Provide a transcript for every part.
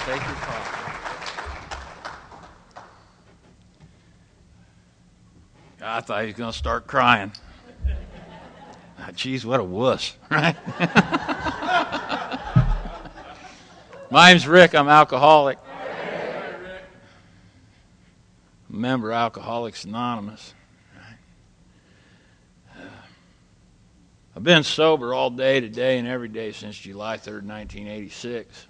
Take your coffee. I thought he was going to start crying. Geez, what a wuss, right? My name's Rick. I'm alcoholic. I'm a member of Alcoholics Anonymous. I've been sober all day today and every day since July 3rd, 1986.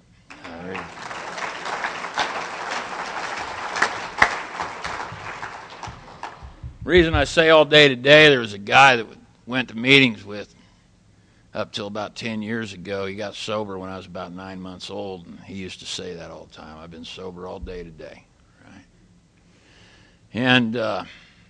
The reason I say all day today, there was a guy that went to meetings with up till about 10 years ago. He got sober when I was about 9 months old, and he used to say that all the time. I've been sober all day today, right? And the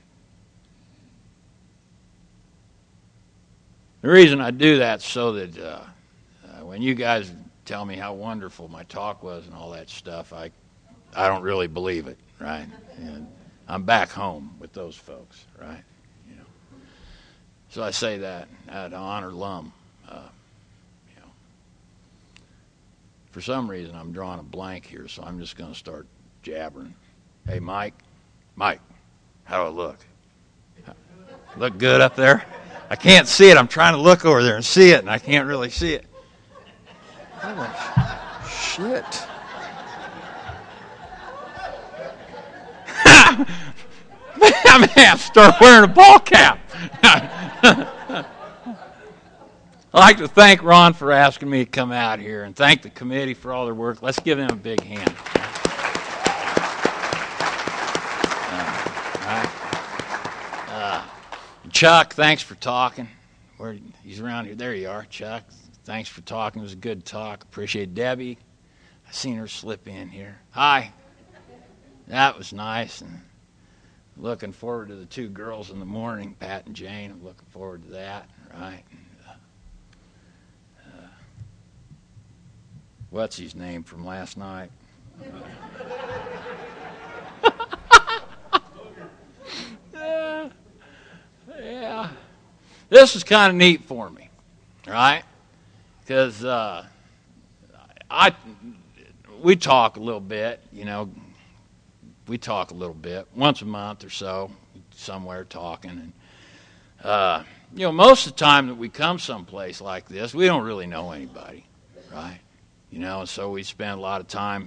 reason I do that is so that when you guys tell me how wonderful my talk was and all that stuff, I don't really believe it, right? And I'm back home with those folks, right? You know. So I say that to honor Lum. You know. For some reason, I'm drawing a blank here, so I'm just going to start jabbering. Hey, Mike, how do I look? Look good up there? I can't see it. I'm trying to look over there and see it, and I can't really see it. Holy shit. I may have to start wearing a ball cap. I'd like to thank Ron for asking me to come out here and thank the committee for all their work. Let's give them a big hand. Chuck, thanks for talking. He's around here. There you are, Chuck. Thanks for talking. It was a good talk. Appreciate Debbie. I seen her slip in here. Hi. That was nice. And looking forward to the two girls in the morning, Pat and Jane. I'm looking forward to that, right? What's his name from last night? Yeah. This is kind of neat for me, right? Because we talk a little bit, you know. We talk a little bit, once a month or so, somewhere talking. And, you know, most of the time that we come someplace like this, we don't really know anybody, right? You know, so we spend a lot of time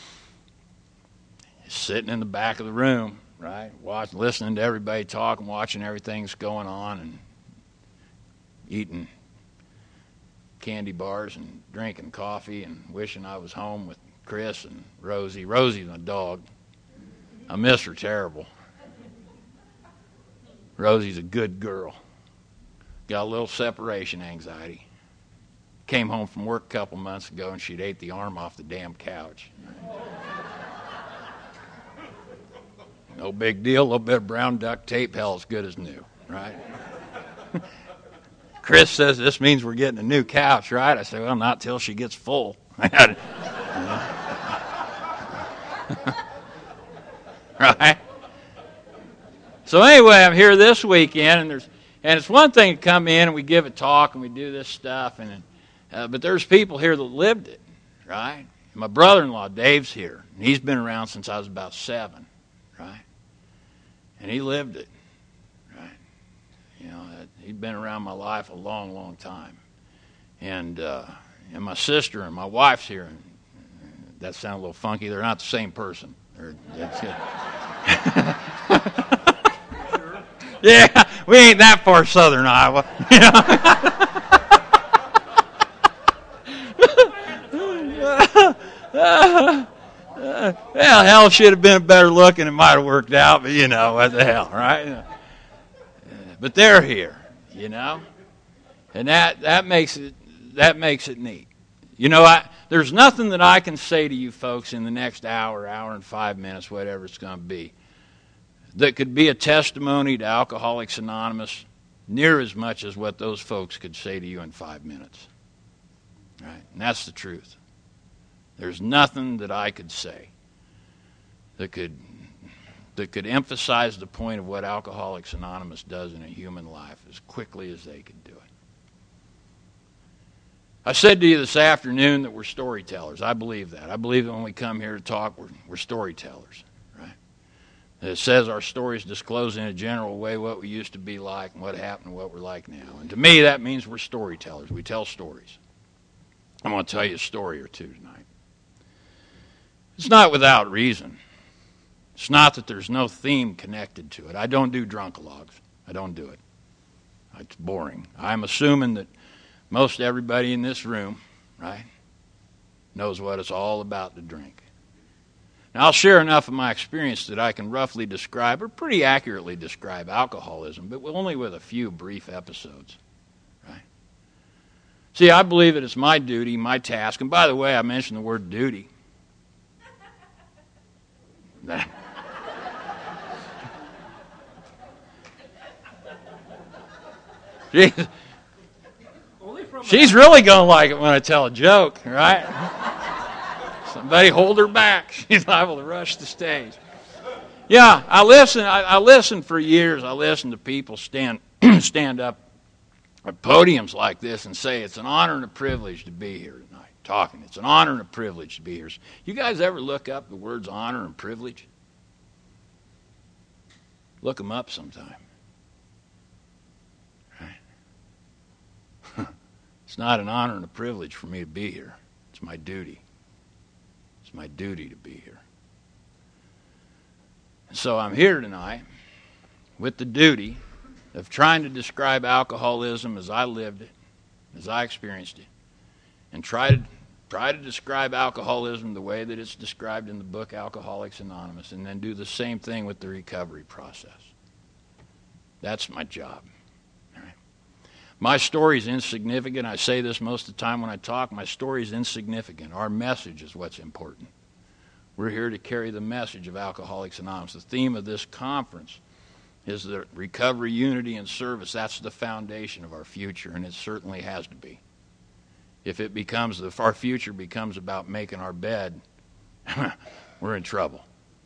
sitting in the back of the room, right? Listening to everybody talk and watching everything that's going on and eating candy bars and drinking coffee and wishing I was home with Chris and Rosie. Rosie's my dog. I miss her terrible. Rosie's a good girl. Got a little separation anxiety. Came home from work a couple months ago and she'd ate the arm off the damn couch. No big deal. A little bit of brown duct tape, hell, as good as new, right? Chris says this means we're getting a new couch, right? I said, well, not till she gets full. Right? So anyway, I'm here this weekend, and it's one thing to come in and we give a talk and we do this stuff, but there's people here that lived it, right? My brother-in-law, Dave's here, and he's been around since I was about 7, right? And he lived it, right? You know, he'd been around my life a long, long time. And my sister and my wife's here, and that sounded a little funky. They're not the same person. That's it. Yeah, we ain't that far southern Iowa. You know? Well, hell, should have been better looking. It might have worked out, but you know, what the hell, right? But they're here, you know, and that makes it neat. You know, there's nothing that I can say to you folks in the next hour and 5 minutes, whatever it's going to be, that could be a testimony to Alcoholics Anonymous near as much as what those folks could say to you in 5 minutes. Right? And that's the truth. There's nothing that I could say that could emphasize the point of what Alcoholics Anonymous does in a human life as quickly as they could do it. I said to you this afternoon that we're storytellers. I believe that. I believe that when we come here to talk, we're storytellers. Right? It says our stories disclose in a general way what we used to be like and what happened and what we're like now. And to me, that means we're storytellers. We tell stories. I'm going to tell you a story or two tonight. It's not without reason. It's not that there's no theme connected to it. I don't do drunkalogs. I don't do it. It's boring. I'm assuming that most everybody in this room, right, knows what it's all about to drink. Now, I'll share enough of my experience that I can roughly describe, or pretty accurately describe, alcoholism, but only with a few brief episodes. Right? See, I believe that it's my duty, my task, and by the way, I mentioned the word duty. She's really going to like it when I tell a joke, right? Somebody hold her back. She's liable to rush the stage. Yeah, I listened for years. I listened to people stand up at podiums like this and say, it's an honor and a privilege to be here tonight, talking. It's an honor and a privilege to be here. You guys ever look up the words honor and privilege? Look them up sometime. It's not an honor and a privilege for me to be here. It's my duty. It's my duty to be here. And so I'm here tonight with the duty of trying to describe alcoholism as I lived it, as I experienced it, and try to describe alcoholism the way that it's described in the book Alcoholics Anonymous, and then do the same thing with the recovery process. That's my job. My story is insignificant. I say this most of the time when I talk. My story is insignificant. Our message is what's important. We're here to carry the message of Alcoholics Anonymous. The theme of this conference is the recovery, unity, and service. That's the foundation of our future, and it certainly has to be. If our future becomes about making our bed, we're in trouble.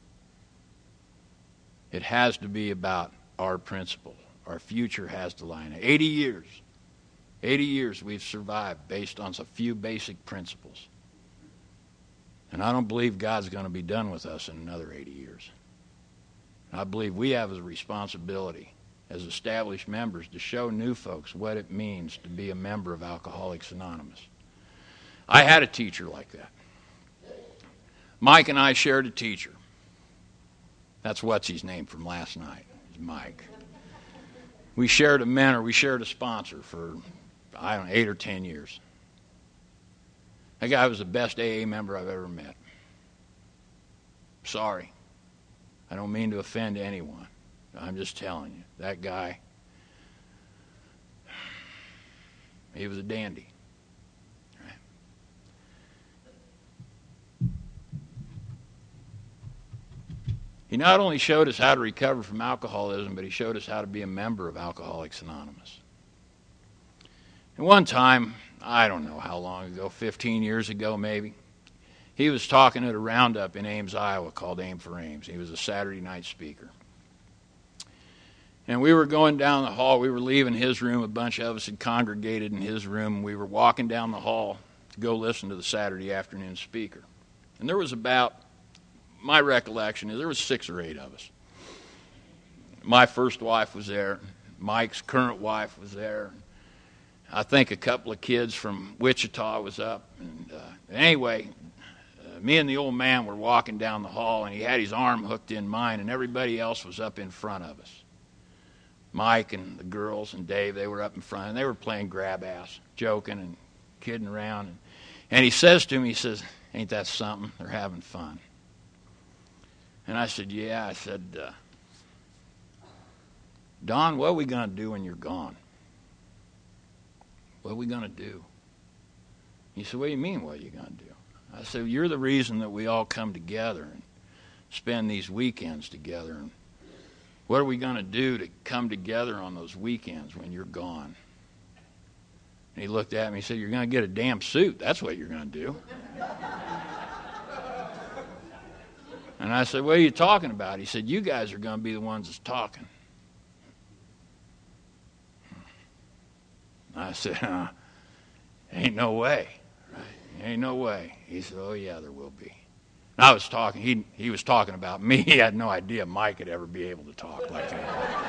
It has to be about our principles. Our future has to lie in it. 80 years we've survived based on a few basic principles. And I don't believe God's going to be done with us in another 80 years. I believe we have a responsibility as established members to show new folks what it means to be a member of Alcoholics Anonymous. I had a teacher like that. Mike and I shared a teacher. That's what's his name from last night, is Mike. We shared a mentor, we shared a sponsor for, 8 or 10 years. That guy was the best AA member I've ever met. Sorry. I don't mean to offend anyone. I'm just telling you. That guy, he was a dandy. He not only showed us how to recover from alcoholism, but he showed us how to be a member of Alcoholics Anonymous. And one time, I don't know how long ago, 15 years ago maybe, he was talking at a roundup in Ames, Iowa called Aim for Ames. He was a Saturday night speaker. And we were going down the hall. We were leaving his room. A bunch of us had congregated in his room. And we were walking down the hall to go listen to the Saturday afternoon speaker. And there was my recollection is there was 6 or 8 of us. My first wife was there. Mike's current wife was there. I think a couple of kids from Wichita was up. And anyway, me and the old man were walking down the hall, and he had his arm hooked in mine, and everybody else was up in front of us. Mike and the girls and Dave, they were up in front, and they were playing grab ass, joking and kidding around. And he says to me, he says, "Ain't that something? They're having fun." And I said, "Yeah." I said, "Don, what are we going to do when you're gone? What are we going to do?" He said, "What do you mean, what are you going to do?" I said, "You're the reason that we all come together and spend these weekends together. And what are we going to do to come together on those weekends when you're gone?" And he looked at me and said, "You're going to get a damn suit. That's what you're going to do." And I said, "What are you talking about?" He said, "You guys are going to be the ones that's talking." I said, Ain't no way. Right? Ain't no way. He said, oh, yeah, there will be. And I was talking, he was talking about me. He had no idea Mike could ever be able to talk like that.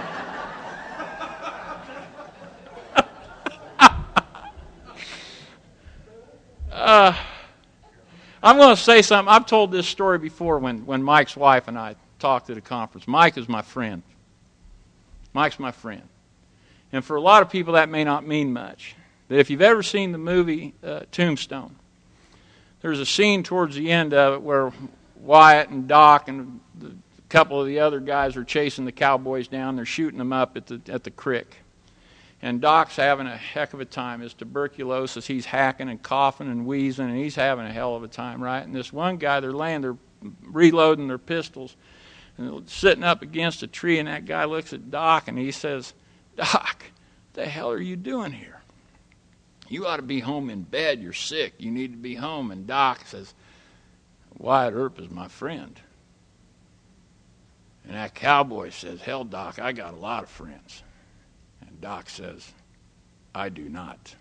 I'm going to say something. I've told this story before when Mike's wife and I talked at a conference. Mike is my friend. Mike's my friend. And for a lot of people, that may not mean much. But if you've ever seen the movie Tombstone, there's a scene towards the end of it where Wyatt and Doc and a couple of the other guys are chasing the cowboys down. They're shooting them up at the creek. And Doc's having a heck of a time. His tuberculosis, he's hacking and coughing and wheezing, and he's having a hell of a time, right? And this one guy, they're reloading their pistols, and they're sitting up against a tree, and that guy looks at Doc, and he says, Doc, what the hell are you doing here? You ought to be home in bed. You're sick. You need to be home. And Doc says, Wyatt Earp is my friend. And that cowboy says, hell, Doc, I got a lot of friends. And Doc says, I do not.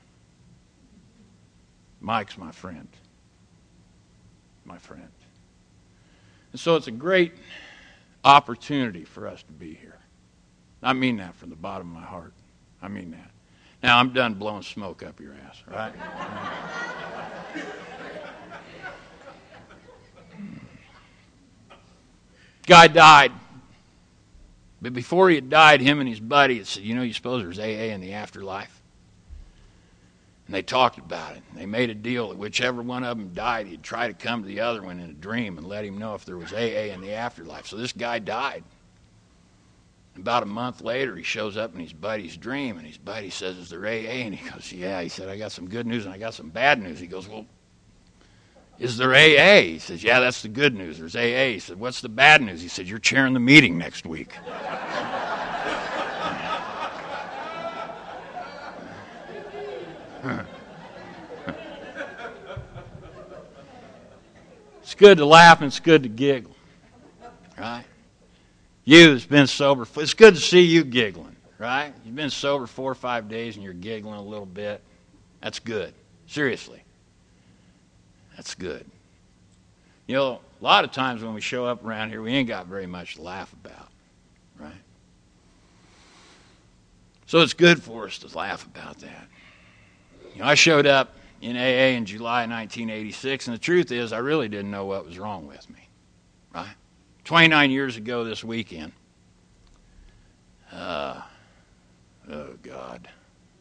Mike's my friend. My friend. And so it's a great opportunity for us to be here. I mean that from the bottom of my heart. I mean that. Now, I'm done blowing smoke up your ass, right? Guy died. But before he had died, him and his buddy had said, you suppose there's AA in the afterlife? And they talked about it. They made a deal that whichever one of them died, he'd try to come to the other one in a dream and let him know if there was AA in the afterlife. So this guy died. About a month later, he shows up in his buddy's dream, and his buddy says, is there AA? And he goes, yeah. He said, I got some good news and I got some bad news. He goes, well, is there AA? He says, yeah, that's the good news. There's AA. He said, what's the bad news? He said, you're chairing the meeting next week. It's good to laugh and it's good to giggle, right? You that's been sober, it's good to see you giggling, right? You've been sober 4 or 5 days and you're giggling a little bit. That's good. Seriously. That's good. A lot of times when we show up around here, we ain't got very much to laugh about, right? So it's good for us to laugh about that. I showed up in AA in July 1986, and the truth is I really didn't know what was wrong with me, right? 29 years ago this weekend. Oh, God.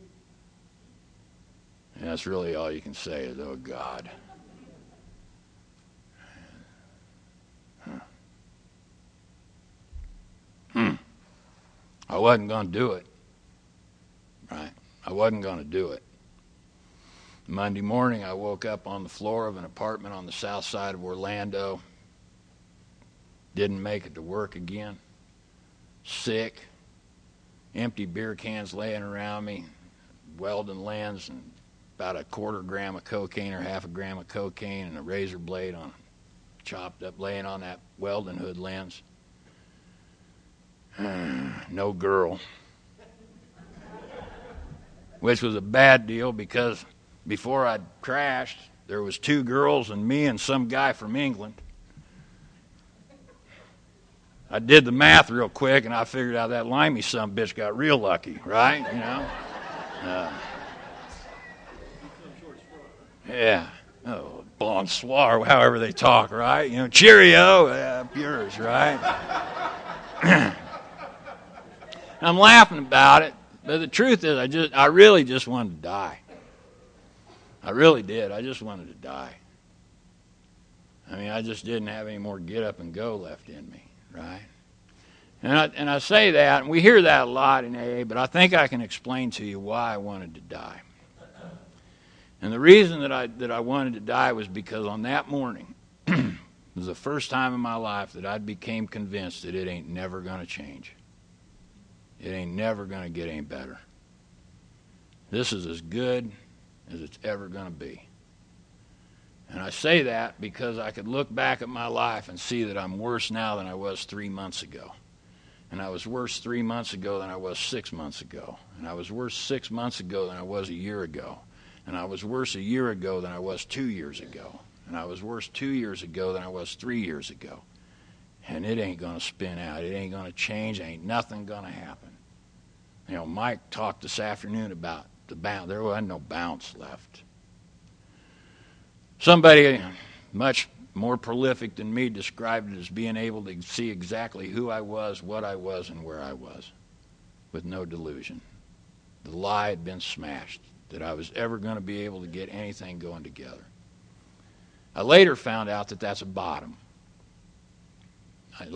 And that's really all you can say is, oh, God. I wasn't going to do it, right? I wasn't going to do it. Monday morning, I woke up on the floor of an apartment on the south side of Orlando. Didn't make it to work again. Sick. Empty beer cans laying around me. Welding lens and about a 1/4 gram of cocaine or 1/2 gram of cocaine and a razor blade chopped up laying on that welding hood lens. No girl. Which was a bad deal because before I'd crashed, there was 2 girls and me and some guy from England. I did the math real quick, and I figured out that limey sumbitch got real lucky, right? Yeah. Oh, bonsoir, however they talk, right? Cheerio, up yours, right? I'm laughing about it, but the truth is I really just wanted to die. I really did. I just wanted to die. I just didn't have any more get up and go left in me, right? And I say that, and we hear that a lot in AA, but I think I can explain to you why I wanted to die. And the reason that I wanted to die was because on that morning, it was the first time in my life that I became convinced that it ain't never going to change. It ain't never going to get any better. This is as good as it's ever going to be. And I say that because I could look back at my life and see that I'm worse now than I was 3 months ago. And I was worse 3 months ago than I was 6 months ago. And I was worse 6 months ago than I was a year ago. And I was worse a year ago than I was 2 years ago. And I was worse 2 years ago than I was 3 years ago. And it ain't going to spin out. It ain't going to change. Ain't nothing going to happen. You know, Mike talked this afternoon about the bounce. There wasn't no bounce left. Somebody much more prolific than me described it as being able to see exactly who I was, what I was, and where I was with no delusion. The lie had been smashed that I was ever going to be able to get anything going together. I later found out that that's a bottom. And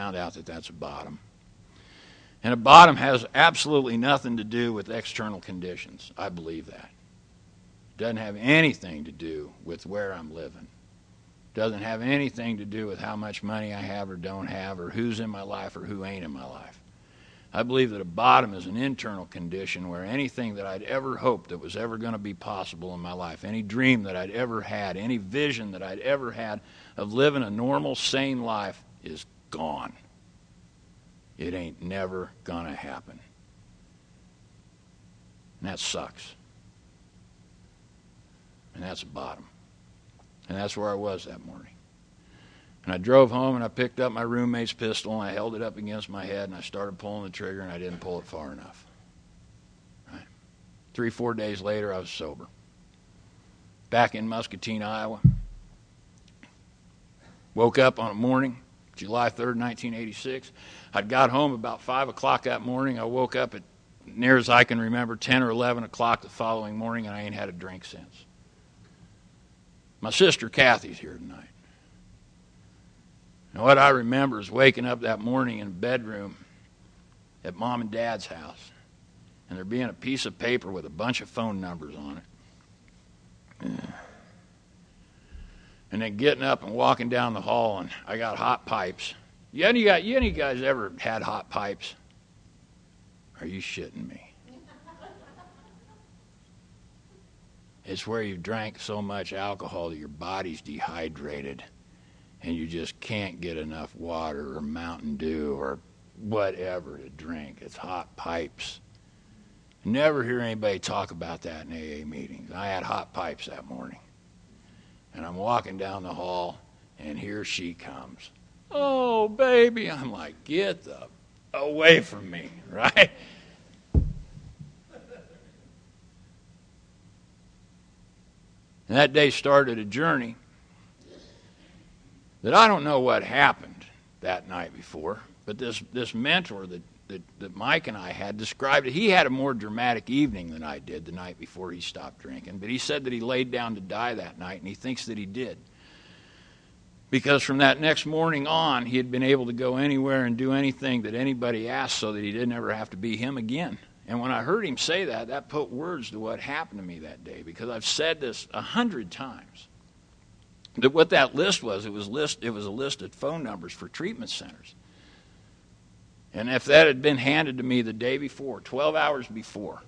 a bottom has absolutely nothing to do with external conditions. I believe that. It doesn't have anything to do with where I'm living. It doesn't have anything to do with how much money I have or don't have or who's in my life or who ain't in my life. I believe that a bottom is an internal condition where anything that I'd ever hoped that was ever going to be possible in my life, any dream that I'd ever had, any vision that I'd ever had of living a normal, sane life is gone. It ain't never going to happen. And that sucks. And that's a bottom. And that's where I was that morning. And I drove home and I picked up my roommate's pistol and I held it up against my head and I started pulling the trigger and I didn't pull it far enough. Right? 3-4 days later, I was sober. Back in Muscatine, Iowa. Woke up on a morning, July 3rd, 1986. I'd got home about 5 o'clock that morning. I woke up at, near as I can remember, 10 or 11 o'clock the following morning, and I ain't had a drink since. My sister Kathy's here tonight. And what I remember is waking up that morning in a bedroom at Mom and Dad's house, and there being a piece of paper with a bunch of phone numbers on it. And then getting up and walking down the hall, and I got hot pipes. Any guys ever had hot pipes? Are you shitting me? It's where you drank so much alcohol that your body's dehydrated and you just can't get enough water or Mountain Dew or whatever to drink. It's hot pipes. Never hear anybody talk about that in AA meetings. I had hot pipes that morning. And I'm walking down the hall, and here she comes. Oh, baby. I'm like, get away from me, right? And that day started a journey that I don't know what happened that night before, but this mentor that Mike and I had described it. He had a more dramatic evening than I did the night before he stopped drinking, but he said that he laid down to die that night, and he thinks that he did. Because from that next morning on, he had been able to go anywhere and do anything that anybody asked so that he didn't ever have to be him again. And when I heard him say that, that put words to what happened to me that day, because I've said this 100 times. That what that list was, it was a list of phone numbers for treatment centers. And if that had been handed to me the day before, 12 hours before,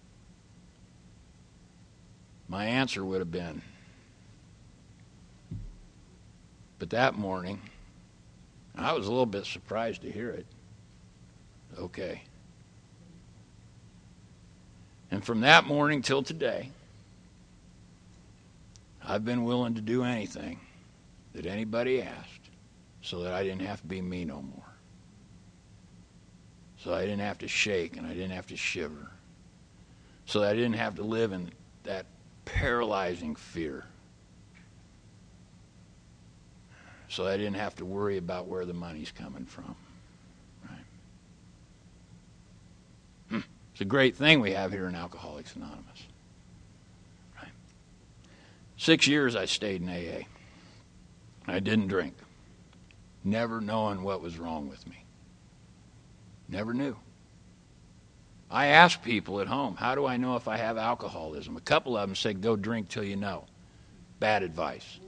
my answer would have been, but that morning, I was a little bit surprised to hear it. Okay. And from that morning till today, I've been willing to do anything that anybody asked so that I didn't have to be me no more. So I didn't have to shake and I didn't have to shiver. So that I didn't have to live in that paralyzing fear. So I didn't have to worry about where the money's coming from. Right? It's a great thing we have here in Alcoholics Anonymous. Right? 6 years I stayed in AA. I didn't drink. Never knowing what was wrong with me. Never knew. I asked people at home, how do I know if I have alcoholism? A couple of them said, go drink till you know. Bad advice.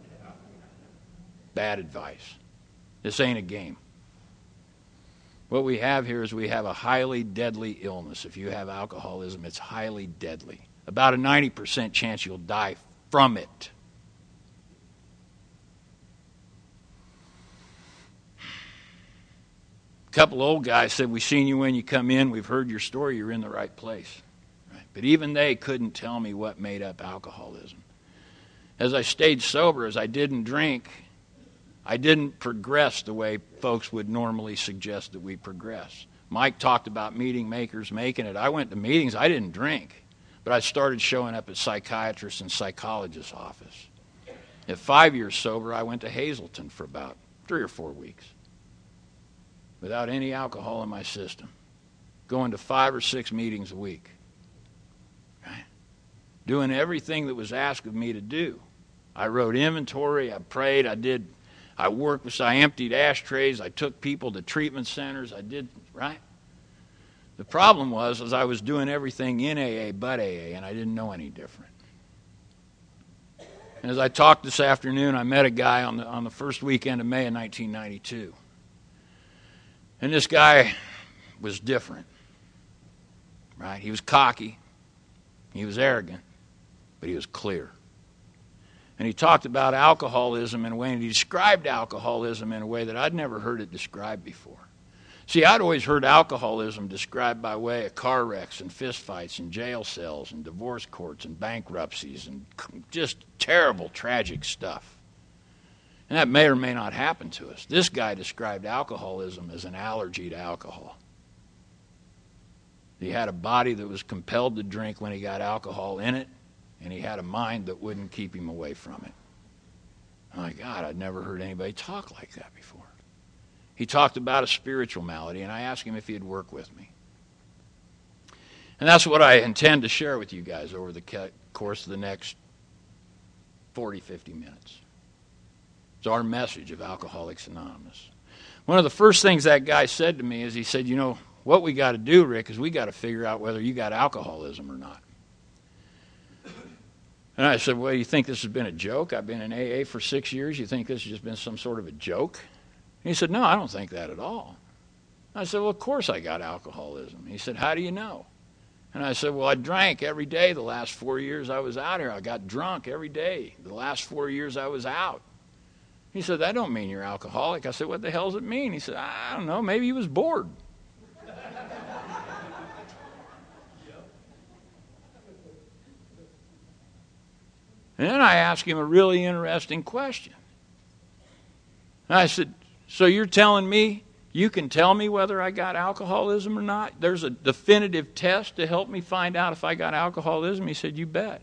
Bad advice. This ain't a game. What we have here is we have a highly deadly illness. If you have alcoholism, it's highly deadly. About a 90% chance you'll die from it. A couple old guys said, we've seen you when you come in. We've heard your story. You're in the right place. Right? But even they couldn't tell me what made up alcoholism. As I stayed sober, as I didn't drink, I didn't progress the way folks would normally suggest that we progress. Mike talked about meeting makers making it. I went to meetings. I didn't drink, but I started showing up at psychiatrists and psychologists' office. At 5 years sober, I went to Hazleton for about 3 or 4 weeks without any alcohol in my system, going to 5 or 6 meetings a week, right? Doing everything that was asked of me to do. I wrote inventory, I prayed, I worked with, I emptied ashtrays, I took people to treatment centers, I did, right? The problem was I was doing everything in AA but AA, and I didn't know any different. And as I talked this afternoon, I met a guy on the first weekend of May of 1992. And this guy was different, right? He was cocky, he was arrogant, but he was clear. And he talked about alcoholism in a way, and he described alcoholism in a way that I'd never heard it described before. See, I'd always heard alcoholism described by way of car wrecks and fistfights and jail cells and divorce courts and bankruptcies and just terrible, tragic stuff. And that may or may not happen to us. This guy described alcoholism as an allergy to alcohol. He had a body that was compelled to drink when he got alcohol in it, and he had a mind that wouldn't keep him away from it. My God, I'd never heard anybody talk like that before. He talked about a spiritual malady, and I asked him if he'd work with me. And that's what I intend to share with you guys over the course of the next 40, 50 minutes. It's our message of Alcoholics Anonymous. One of the first things that guy said to me is he said, you know, what we got to do, Rick, is we got to figure out whether you got alcoholism or not. And I said, well, you think this has been a joke? I've been in AA for 6 years. You think this has just been some sort of a joke? And he said, no, I don't think that at all. I said, well, of course I got alcoholism. He said, how do you know? And I said, well, I drank every day the last 4 years I was out here. I got drunk every day the last 4 years I was out. He said, that don't mean you're alcoholic. I said, what the hell does it mean? He said, I don't know, maybe he was bored. And then I asked him a really interesting question. And I said, so you're telling me you can tell me whether I got alcoholism or not? There's a definitive test to help me find out if I got alcoholism? He said, you bet.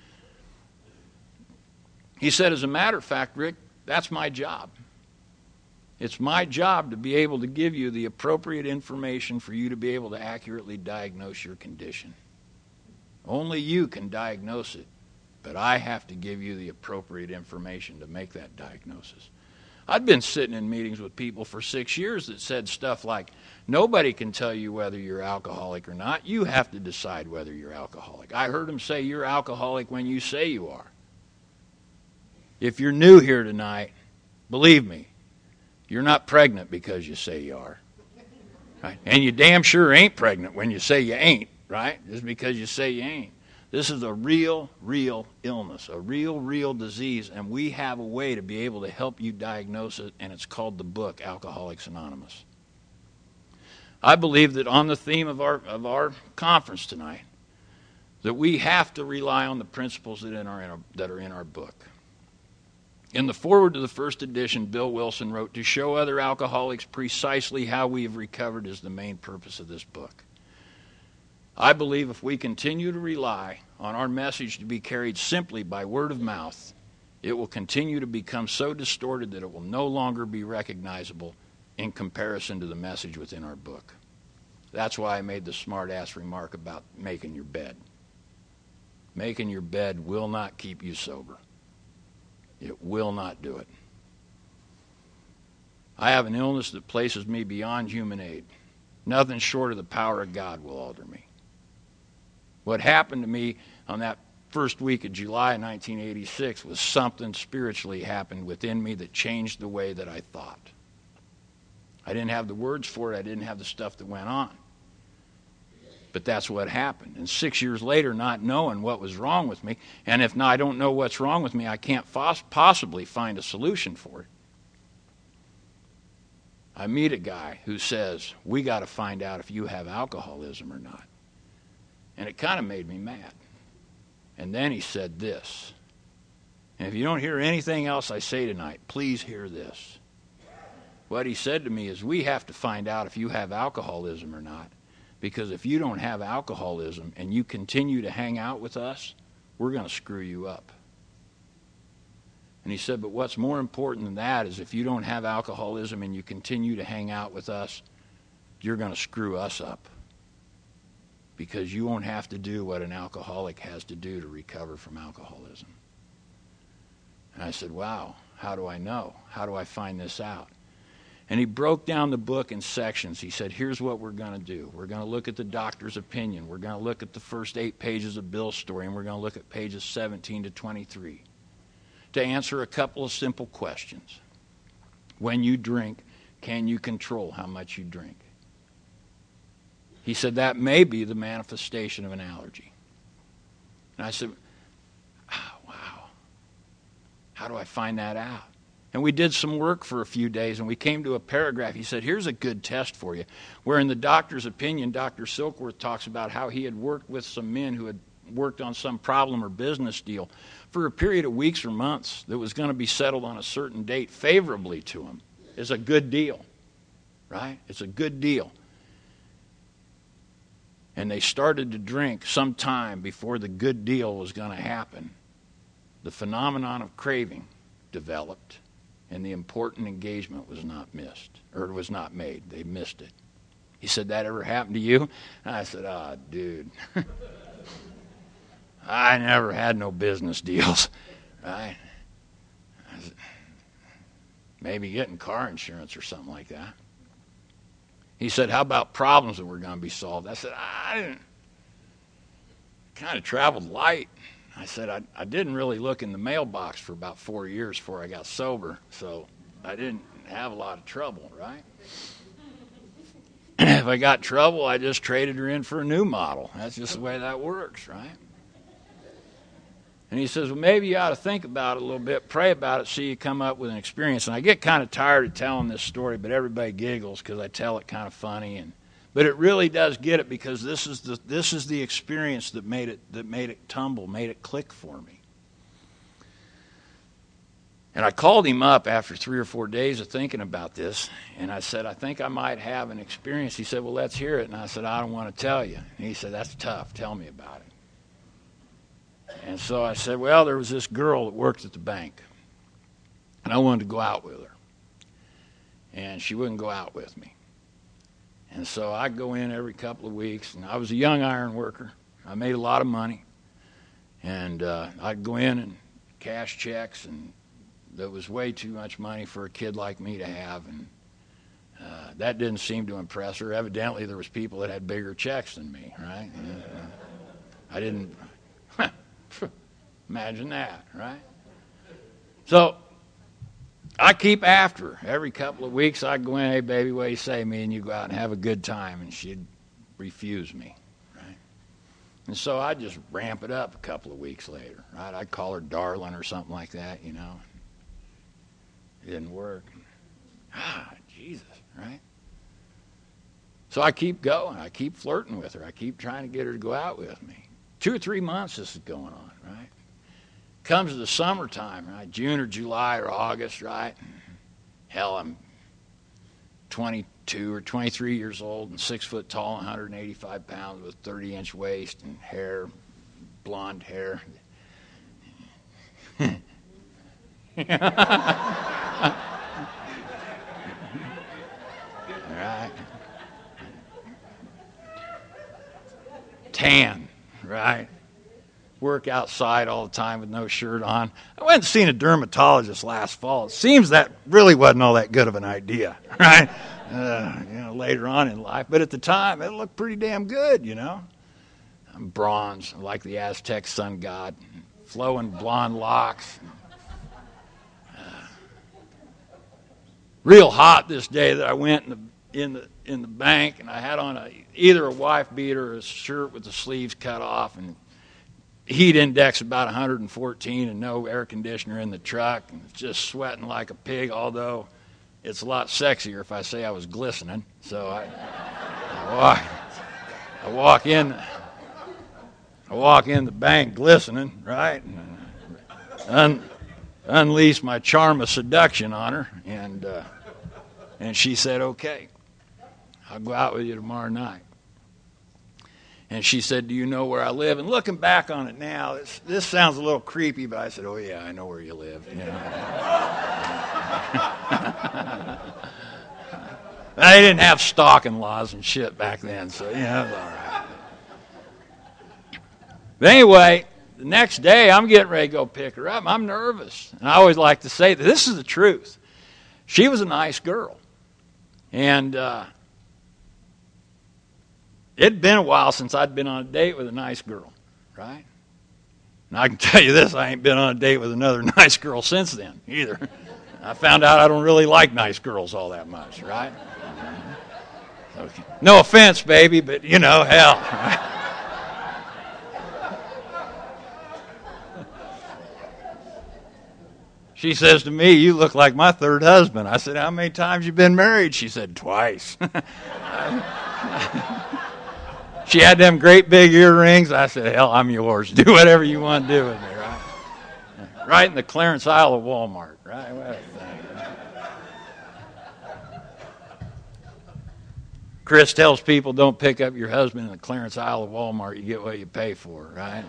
He said, as a matter of fact, Rick, that's my job. It's my job to be able to give you the appropriate information for you to be able to accurately diagnose your condition. Only you can diagnose it, but I have to give you the appropriate information to make that diagnosis. I'd been sitting in meetings with people for 6 years that said stuff like, nobody can tell you whether you're alcoholic or not. You have to decide whether you're alcoholic. I heard them say you're alcoholic when you say you are. If you're new here tonight, believe me, you're not pregnant because you say you are. Right? And you damn sure ain't pregnant when you say you ain't, right? Just because you say you ain't. This is a real, real illness, a real, real disease, and we have a way to be able to help you diagnose it, and it's called the book, Alcoholics Anonymous. I believe that on the theme of our conference tonight, that we have to rely on the principles that are in our book. In the foreword to the first edition, Bill Wilson wrote, to show other alcoholics precisely how we have recovered is the main purpose of this book. I believe if we continue to rely on our message to be carried simply by word of mouth, it will continue to become so distorted that it will no longer be recognizable in comparison to the message within our book. That's why I made the smart-ass remark about making your bed. Making your bed will not keep you sober. It will not do it. I have an illness that places me beyond human aid. Nothing short of the power of God will alter me. What happened to me on that first week of July 1986 was something spiritually happened within me that changed the way that I thought. I didn't have the words for it. I didn't have the stuff that went on. But that's what happened. And 6 years later, not knowing what was wrong with me, and if I don't know what's wrong with me, I can't possibly find a solution for it. I meet a guy who says, we got to find out if you have alcoholism or not. And it kind of made me mad. And then he said this. And if you don't hear anything else I say tonight, please hear this. What he said to me is, we have to find out if you have alcoholism or not. Because if you don't have alcoholism and you continue to hang out with us, we're going to screw you up. And he said, but what's more important than that is if you don't have alcoholism and you continue to hang out with us, you're going to screw us up. Because you won't have to do what an alcoholic has to do to recover from alcoholism. And I said, wow, how do I know? How do I find this out? And he broke down the book in sections. He said, here's what we're going to do. We're going to look at the doctor's opinion. We're going to look at the first 8 pages of Bill's story, and we're going to look at pages 17 to 23 to answer a couple of simple questions. When you drink, can you control how much you drink? He said, that may be the manifestation of an allergy. And I said, oh, wow, how do I find that out? And we did some work for a few days, and we came to a paragraph. He said, here's a good test for you. Where in the doctor's opinion, Dr. Silkworth talks about how he had worked with some men who had worked on some problem or business deal for a period of weeks or months that was going to be settled on a certain date favorably to him. It's a good deal, right? It's a good deal. And they started to drink sometime before the good deal was going to happen. The phenomenon of craving developed. And the important engagement was not missed, or was not made. They missed it. He said, that ever happened to you? And I said, dude, I never had no business deals, right? Maybe getting car insurance or something like that. He said, how about problems that were going to be solved? I said, I didn't. Kind of traveled light. I said, I didn't really look in the mailbox for about 4 years before I got sober, so I didn't have a lot of trouble, right? If I got trouble, I just traded her in for a new model. That's just the way that works, right? And he says, well, maybe you ought to think about it a little bit, pray about it, see you come up with an experience. And I get kind of tired of telling this story, but everybody giggles because I tell it kind of funny. But it really does get it, because this is the experience that made it tumble, made it click for me. And I called him up after 3 or 4 days of thinking about this, and I said, I think I might have an experience. He said, well, let's hear it. And I said, I don't want to tell you. And he said, that's tough. Tell me about it. And so I said, well, there was this girl that worked at the bank, and I wanted to go out with her. And she wouldn't go out with me. And so I'd go in every couple of weeks, and I was a young iron worker. I made a lot of money. And I'd go in and cash checks, and that was way too much money for a kid like me to have. And that didn't seem to impress her. Evidently, there was people that had bigger checks than me, right? I didn't imagine that, right? So I keep after her. Every couple of weeks I'd go in, hey, baby, what do you say? Me and you go out and have a good time. And she'd refuse me, right? And so I'd just ramp it up a couple of weeks later, right? I'd call her darling or something like that, you know. It didn't work. Jesus, right? So I keep going. I keep flirting with her. I keep trying to get her to go out with me. 2 or 3 months this is going on, right? Comes to the summertime, right? June or July or August, right? Hell, I'm 22 or 23 years old and 6 foot tall, 185 pounds with 30-inch waist and hair, blonde hair. All right. Tan, right? Work outside all the time with no shirt on. I went and seen a dermatologist last fall. It seems that really wasn't all that good of an idea, right? Later on in life. But at the time, it looked pretty damn good, you know. I'm bronze, like the Aztec sun god, flowing blonde locks. Real hot this day that I went in the bank, and I had on either a wife beater or a shirt with the sleeves cut off, and heat index about 114 and no air conditioner in the truck, and just sweating like a pig, although it's a lot sexier if I say I was glistening. So I walk in I walk in the bank glistening, right? Unleash my charm of seduction on her, and she said, okay, I'll go out with you tomorrow night. And she said, do you know where I live? And looking back on it now, this sounds a little creepy, but I said, oh, yeah, I know where you live. You know? They didn't have stalking laws and shit back then, so, you know, it was all right. But anyway, the next day, I'm getting ready to go pick her up. I'm nervous. And I always like to say that this is the truth. She was a nice girl. And it'd been a while since I'd been on a date with a nice girl, right? And I can tell you this, I ain't been on a date with another nice girl since then, either. I found out I don't really like nice girls all that much, right? Okay. No offense, baby, but, you know, hell. Right? She says to me, you look like my third husband. I said, how many times you been married? She said, twice. She had them great big earrings. I said, hell, I'm yours. Do whatever you want to do with me, right? Right in the clearance aisle of Walmart, right? What a thing, right? Chris tells people don't pick up your husband in the clearance aisle of Walmart. You get what you pay for, right?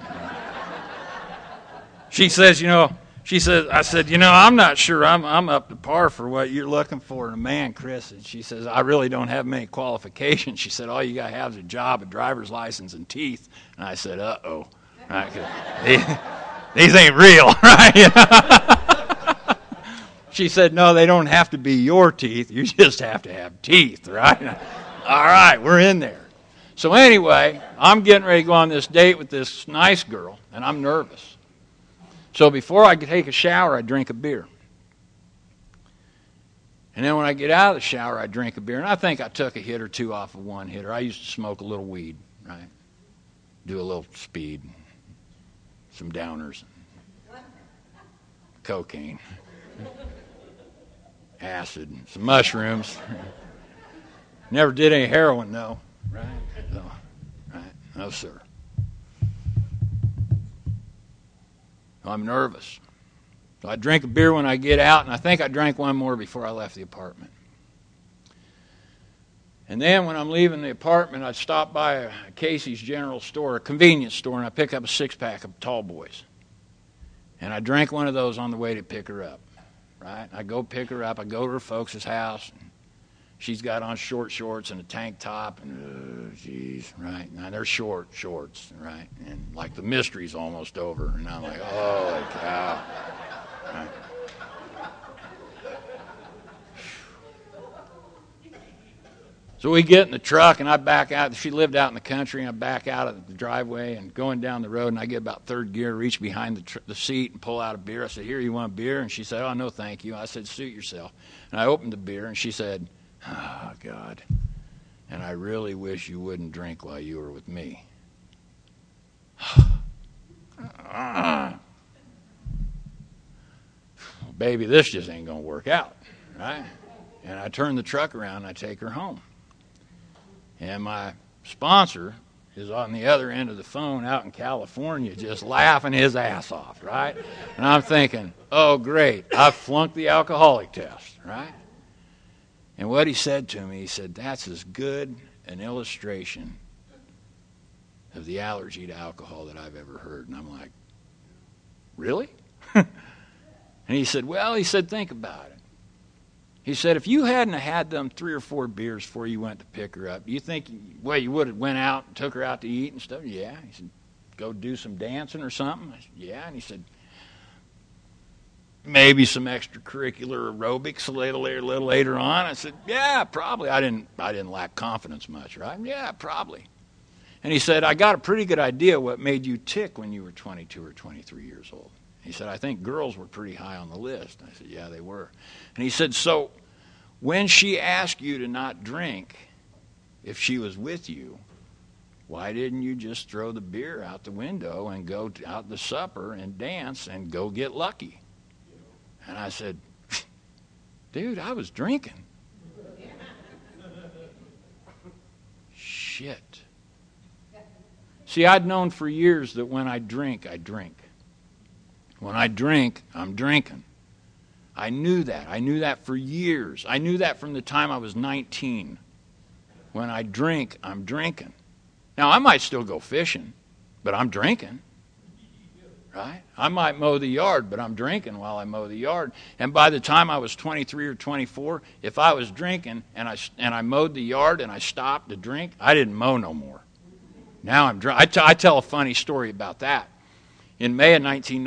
She says, I said, I'm not sure I'm up to par for what you're looking for in a man, Chris. And she says, I really don't have many qualifications. She said, all you got to have is a job, a driver's license, and teeth. And I said, uh-oh. Right? These ain't real, right? She said, no, they don't have to be your teeth. You just have to have teeth, right? All right, we're in there. So anyway, I'm getting ready to go on this date with this nice girl, and I'm nervous. So before I take a shower, I drink a beer. And then when I get out of the shower, I drink a beer. And I think I took a hit or two off of one hitter. I used to smoke a little weed, right? Do a little speed, some downers, cocaine, acid, some mushrooms. Never did any heroin, though, right? So, right? No, sir. I'm nervous. So I drink a beer when I get out, and I think I drank one more before I left the apartment. And then when I'm leaving the apartment, I stop by a Casey's General Store, a convenience store, and I pick up a six-pack of Tall Boys. And I drank one of those on the way to pick her up, right? I go pick her up. I go to her folks' house. And she's got on short shorts and a tank top, and right? Now they're short shorts, right? And like the mystery's almost over, and I'm like, holy cow! Right? So we get in the truck, and I back out. She lived out in the country, and I back out of the driveway and going down the road, and I get about third gear, reach behind the seat and pull out a beer. I said, here, you want a beer? And she said, oh, no, thank you. I said, suit yourself. And I opened the beer, and she said, oh, God, and I really wish you wouldn't drink while you were with me. Baby, this just ain't going to work out, right? And I turn the truck around, and I take her home. And my sponsor is on the other end of the phone out in California just laughing his ass off, right? And I'm thinking, oh, great, I flunked the alcoholic test, right? And what he said to me, he said, that's as good an illustration of the allergy to alcohol that I've ever heard. And I'm like, really? And he said, well, think about it. He said, if you hadn't had them 3 or 4 beers before you went to pick her up, do you think, you would have went out and took her out to eat and stuff? Yeah. He said, go do some dancing or something? I said, yeah. And he said, maybe some extracurricular aerobics a little later on. I said, yeah, probably. I didn't lack confidence much, right? Yeah, probably. And he said, I got a pretty good idea what made you tick when you were 22 or 23 years old. He said, I think girls were pretty high on the list. I said, yeah, they were. And he said, so when she asked you to not drink, if she was with you, why didn't you just throw the beer out the window and go out to supper and dance and go get lucky? And I said, dude, I was drinking. Shit. See, I'd known for years that when I drink, I drink. When I drink, I'm drinking. I knew that. I knew that for years. I knew that from the time I was 19. When I drink, I'm drinking. Now, I might still go fishing, but I'm drinking. Right? I might mow the yard, but I'm drinking while I mow the yard. And by the time I was 23 or 24, if I was drinking and I mowed the yard and I stopped to drink, I didn't mow no more. Now I'm drunk. I tell a funny story about that. In May of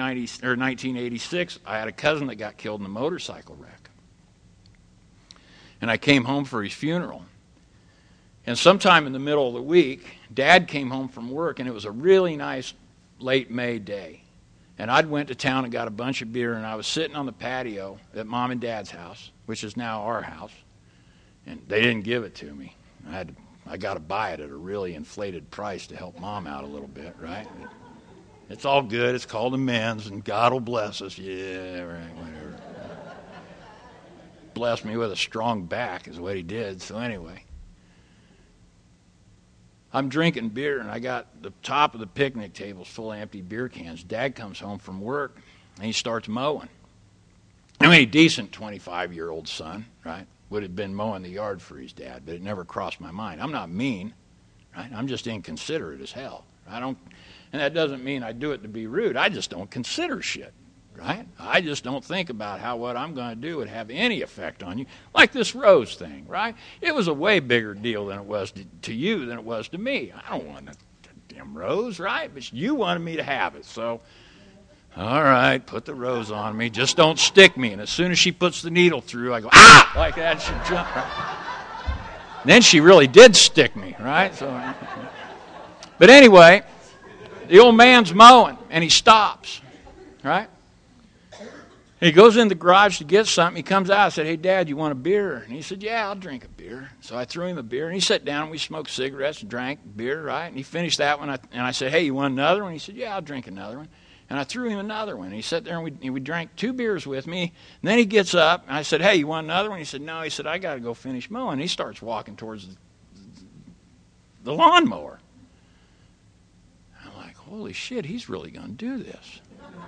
1986, I had a cousin that got killed in a motorcycle wreck. And I came home for his funeral. And sometime in the middle of the week, Dad came home from work, and it was a really nice late May day. And I'd went to town and got a bunch of beer, and I was sitting on the patio at Mom and Dad's house, which is now our house. And they didn't give it to me. I got to buy it at a really inflated price to help Mom out a little bit, right? It's all good. It's called amends, and God will bless us. Yeah, right, whatever. Blessed me with a strong back is what he did. So anyway, I'm drinking beer, and I got the top of the picnic tables full of empty beer cans. Dad comes home from work, and he starts mowing. I mean, a decent 25-year-old son, right, would have been mowing the yard for his dad, but it never crossed my mind. I'm not mean, right? I'm just inconsiderate as hell. And that doesn't mean I do it to be rude. I just don't consider shit, right? I just don't think about how what I'm going to do would have any effect on you. Like this rose thing, right? It was a way bigger deal than it was to you than it was to me. I don't want that damn rose, right? But you wanted me to have it, so all right, put the rose on me. Just don't stick me. And as soon as she puts the needle through, I go, ah! Like that, she jumped. Right? Then she really did stick me, right? So, but anyway, the old man's mowing, and he stops, right? He goes in the garage to get something. He comes out. I said, hey, Dad, you want a beer? And he said, yeah, I'll drink a beer. So I threw him a beer, and he sat down, and we smoked cigarettes and drank beer, right? And he finished that one, and I said, hey, you want another one? He said, yeah, I'll drink another one. And I threw him another one. And he sat there, and we drank 2 beers with me. And then he gets up, and I said, hey, you want another one? He said, no. He said, I got to go finish mowing. And he starts walking towards the lawnmower. I'm like, holy shit, he's really going to do this.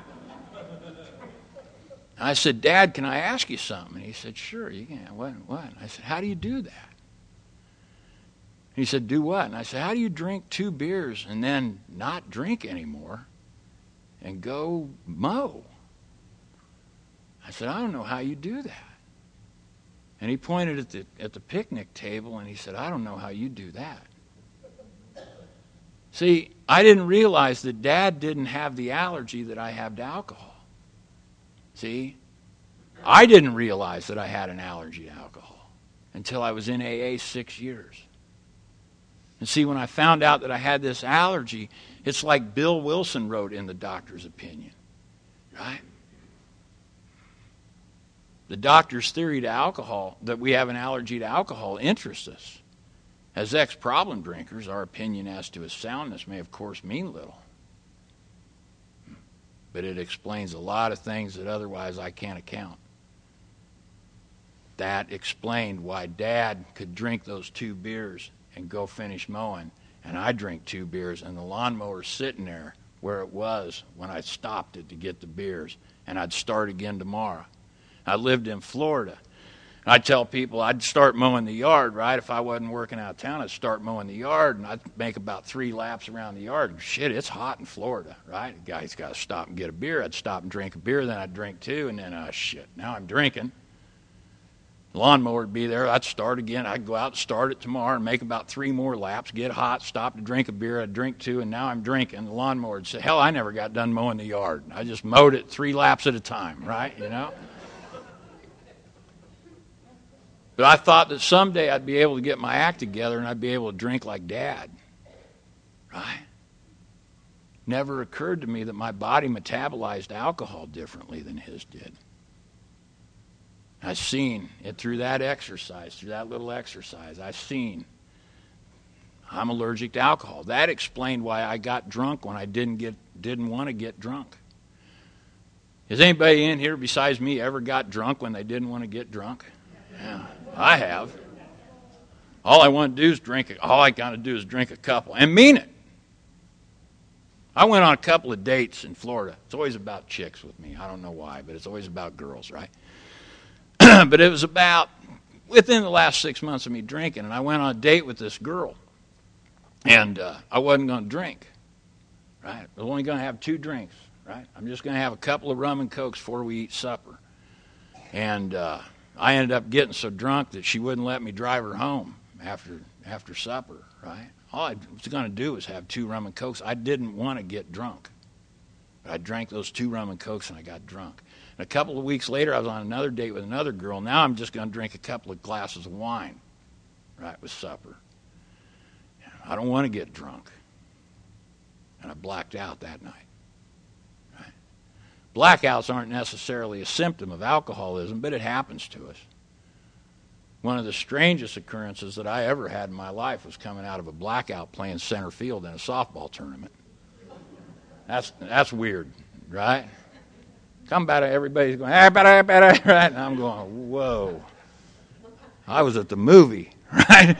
I said, Dad, can I ask you something? And he said, sure, you can. What? And I said, how do you do that? He said, do what? And I said, how do you drink 2 beers and then not drink anymore and go mow? I said, I don't know how you do that. And he pointed at the picnic table, and he said, I don't know how you do that. See, I didn't realize that Dad didn't have the allergy that I have to alcohol. See, I didn't realize that I had an allergy to alcohol until I was in AA 6 years. And see, when I found out that I had this allergy, it's like Bill Wilson wrote in the doctor's opinion, right? The doctor's theory to alcohol, that we have an allergy to alcohol, interests us. As ex-problem drinkers, our opinion as to his soundness may, of course, mean little. But it explains a lot of things that otherwise I can't account. That explained why Dad could drink those 2 beers and go finish mowing, and I drink 2 beers, and the lawnmower's sitting there where it was when I stopped it to get the beers, and I'd start again tomorrow. I lived in Florida. I'd tell people I'd start mowing the yard, right? If I wasn't working out of town, I'd start mowing the yard, and I'd make about 3 laps around the yard. And shit, it's hot in Florida, right? The guy's got to stop and get a beer. I'd stop and drink a beer, then I'd drink 2, and then, shit, now I'm drinking. The lawnmower would be there. I'd start again. I'd go out and start it tomorrow and make about 3 more laps, get hot, stop to drink a beer. I'd drink 2, and now I'm drinking. The lawnmower would say, hell, I never got done mowing the yard. I just mowed it 3 laps at a time, right? You know? But I thought that someday I'd be able to get my act together and I'd be able to drink like Dad. Right? Never occurred to me that my body metabolized alcohol differently than his did. I've seen it through that exercise, through that little exercise. I've seen I'm allergic to alcohol. That explained why I got drunk when I didn't want to get drunk. Has anybody in here besides me ever got drunk when they didn't want to get drunk? Yeah, I have. All I want to do is drink. All I got to do is drink a couple and mean it. I went on a couple of dates in Florida. It's always about chicks with me. I don't know why, but it's always about girls, right? But it was about within the last 6 months of me drinking, and I went on a date with this girl, and I wasn't going to drink, right? I was only going to have 2 drinks, right? I'm just going to have a couple of rum and cokes before we eat supper. And I ended up getting so drunk that she wouldn't let me drive her home after supper, right? All I was going to do was have 2 rum and cokes. I didn't want to get drunk. But I drank those 2 rum and cokes, and I got drunk. And a couple of weeks later, I was on another date with another girl. Now I'm just going to drink a couple of glasses of wine, right, with supper. I don't want to get drunk. And I blacked out that night. Right? Blackouts aren't necessarily a symptom of alcoholism, but it happens to us. One of the strangest occurrences that I ever had in my life was coming out of a blackout playing center field in a softball tournament. That's weird, right? Come back, everybody's going, right? And I'm going, whoa. I was at the movie, right?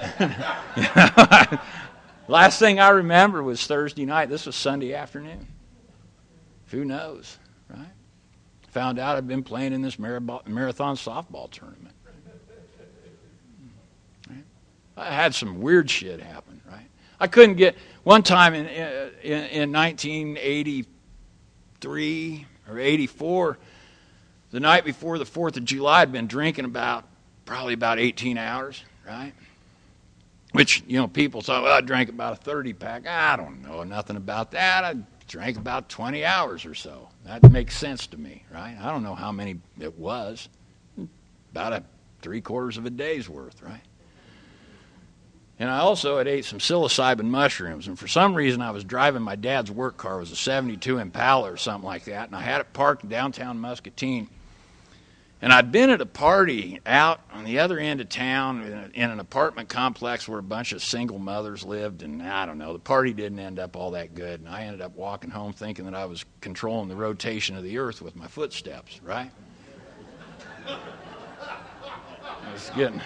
Last thing I remember was Thursday night. This was Sunday afternoon. Who knows, right? Found out I'd been playing in this marathon softball tournament. Right? I had some weird shit happen, right? I couldn't get, one time in 1983 or 84, the night before the 4th of July, I'd been drinking probably about 18 hours, right? Which, people thought, well, I drank about a 30-pack. I don't know nothing about that. I drank about 20 hours or so. That makes sense to me, right? I don't know how many it was. About 3/4 of a day's worth, right? And I also had ate some psilocybin mushrooms, and for some reason I was driving my dad's work car. It was a 72 Impala or something like that, and I had it parked in downtown Muscatine. And I'd been at a party out on the other end of town in an apartment complex where a bunch of single mothers lived, and I don't know, the party didn't end up all that good, and I ended up walking home thinking that I was controlling the rotation of the earth with my footsteps, right? I was getting...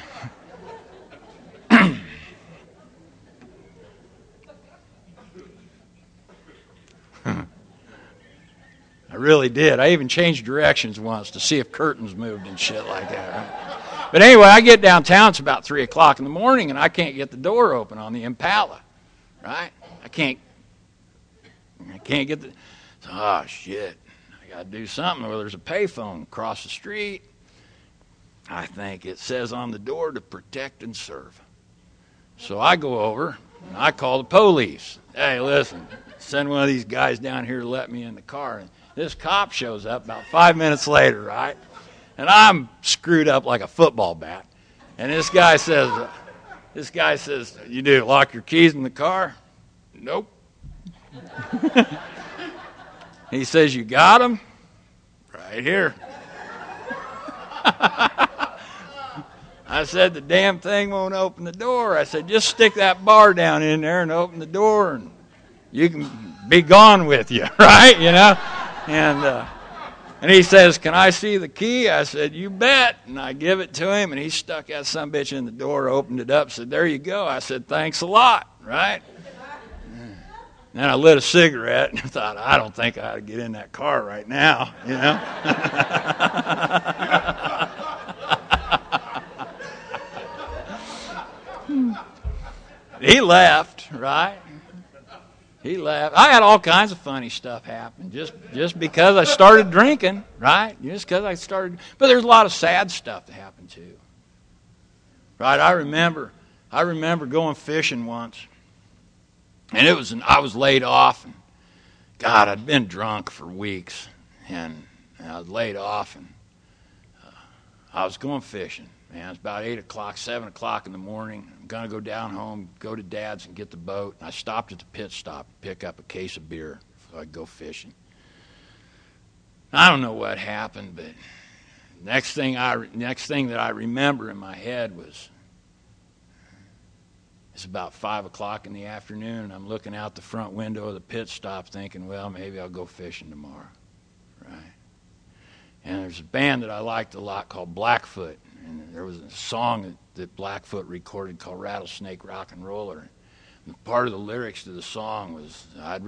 I really did. I even changed directions once to see if curtains moved and shit like that. Right? But anyway, I get downtown. It's about 3 o'clock in the morning, and I can't get the door open on the Impala. Right? I can't get the... Oh, shit. I got to do something. Well, there's a payphone across the street. I think it says on the door to protect and serve. So I go over, and I call the police. Hey, listen, send one of these guys down here to let me in the car. And this cop shows up about 5 minutes later, right? And I'm screwed up like a football bat. And this guy says, you do lock your keys in the car? Nope. He says, you got them? Right here. I said, the damn thing won't open the door. I said, just stick that bar down in there and open the door, and you can be gone with you, right? And he says, can I see the key? I said, you bet. And I give it to him, and he stuck that sumbitch in the door, opened it up, said, there you go. I said, thanks a lot, right? Then I lit a cigarette and thought, I don't think I ought to get in that car right now, He left, right? He left. I had all kinds of funny stuff happen just because I started drinking, right? Just because I started. But there's a lot of sad stuff that happened too, right? I remember going fishing once, and I was laid off, and God, I'd been drunk for weeks, and I was laid off, and I was going fishing. Man, it's about 8 o'clock, 7 o'clock in the morning. I'm going to go down home, go to Dad's and get the boat. And I stopped at the pit stop to pick up a case of beer so I could go fishing. I don't know what happened, but next thing that I remember in my head was it's about 5 o'clock in the afternoon, and I'm looking out the front window of the pit stop thinking, well, maybe I'll go fishing tomorrow, right? And there's a band that I liked a lot called Blackfoot. And there was a song that Blackfoot recorded called Rattlesnake Rock and Roller. And Part of the lyrics to the song was, I'd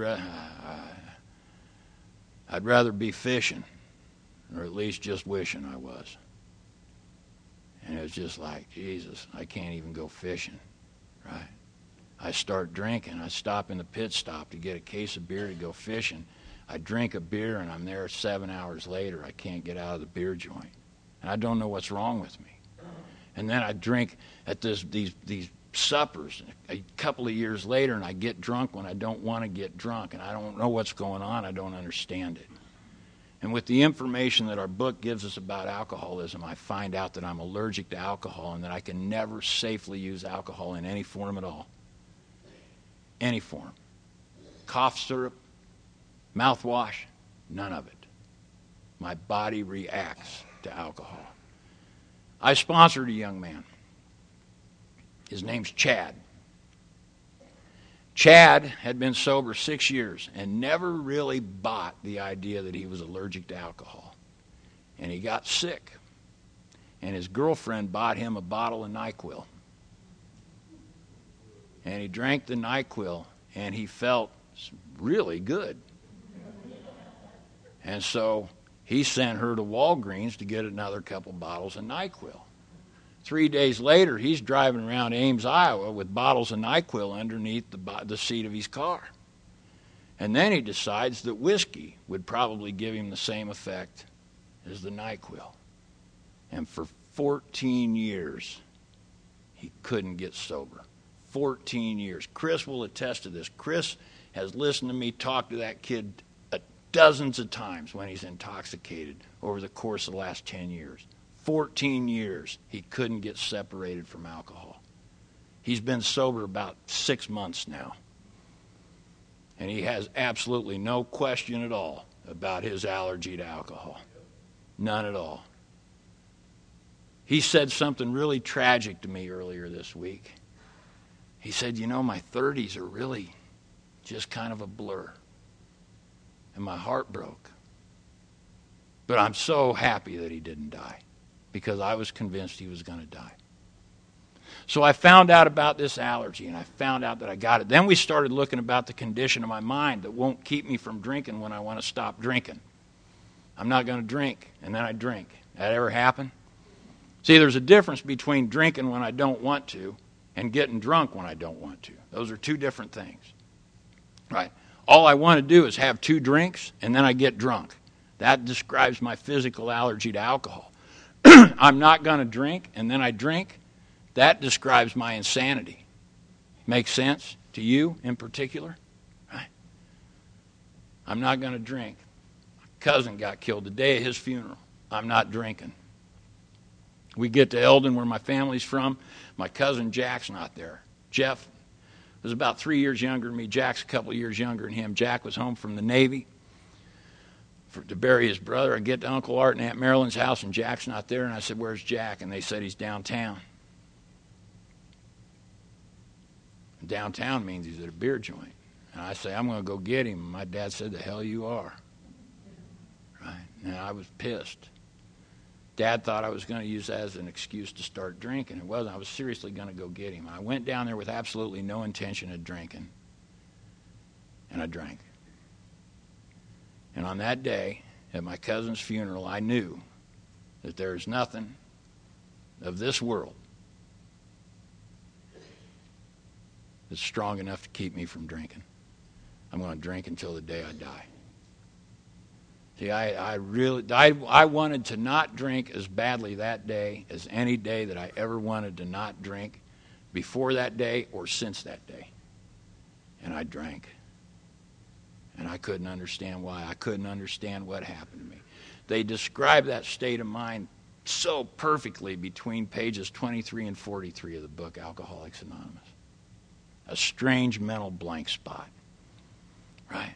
rather be fishing, or at least just wishing I was. And it was just like, Jesus, I can't even go fishing, right? I start drinking. I stop in the pit stop to get a case of beer to go fishing. I drink a beer, and I'm there 7 hours later. I can't get out of the beer joint. And I don't know what's wrong with me. And then I drink at these suppers a couple of years later, and I get drunk when I don't want to get drunk, and I don't know what's going on. I don't understand it. And with the information that our book gives us about alcoholism, I find out that I'm allergic to alcohol and that I can never safely use alcohol in any form at all. Any form. Cough syrup, mouthwash, none of it. My body reacts to alcohol. I sponsored a young man. His name's Chad. Chad had been sober 6 years and never really bought the idea that he was allergic to alcohol. And he got sick. And his girlfriend bought him a bottle of NyQuil. And he drank the NyQuil, and he felt really good. And so he sent her to Walgreens to get another couple bottles of NyQuil. 3 days later, he's driving around Ames, Iowa with bottles of NyQuil underneath the seat of his car. And then he decides that whiskey would probably give him the same effect as the NyQuil. And for 14 years, he couldn't get sober. 14 years. Chris will attest to this. Chris has listened to me talk to that kid dozens of times when he's intoxicated over the course of the last 10 years. 14 years, he couldn't get separated from alcohol. He's been sober about 6 months now. And he has absolutely no question at all about his allergy to alcohol. None at all. He said something really tragic to me earlier this week. He said, my 30s are really just kind of a blur. And my heart broke. But I'm so happy that he didn't die, because I was convinced he was going to die. So I found out about this allergy, and I found out that I got it. Then we started looking about the condition of my mind that won't keep me from drinking when I want to stop drinking. I'm not going to drink, and then I drink. That ever happen? See, there's a difference between drinking when I don't want to and getting drunk when I don't want to. Those are two different things. Right? All I want to do is have 2 drinks, and then I get drunk. That describes my physical allergy to alcohol. I'm not going to drink, and then I drink. That describes my insanity. Makes sense to you in particular? Right? I'm not going to drink. My cousin got killed the day of his funeral. I'm not drinking. We get to Eldon, where my family's from. My cousin Jack's not there. Jeff was about 3 years younger than me. Jack's a couple of years younger than him. Jack was home from the Navy to bury his brother. I get to Uncle Art and Aunt Marilyn's house, and Jack's not there. And I said, "Where's Jack?" And they said he's downtown. Downtown means he's at a beer joint. And I say, "I'm going to go get him." And my dad said, "The hell you are." Right? And I was pissed. Dad thought I was going to use that as an excuse to start drinking. It wasn't. I was seriously going to go get him. I went down there with absolutely no intention of drinking. And I drank. And on that day, at my cousin's funeral, I knew that there is nothing of this world that's strong enough to keep me from drinking. I'm going to drink until the day I die. See, I wanted to not drink as badly that day as any day that I ever wanted to not drink before that day or since that day. And I drank. And I couldn't understand why. I couldn't understand what happened to me. They describe that state of mind so perfectly between pages 23 and 43 of the book, Alcoholics Anonymous. A strange mental blank spot. Right?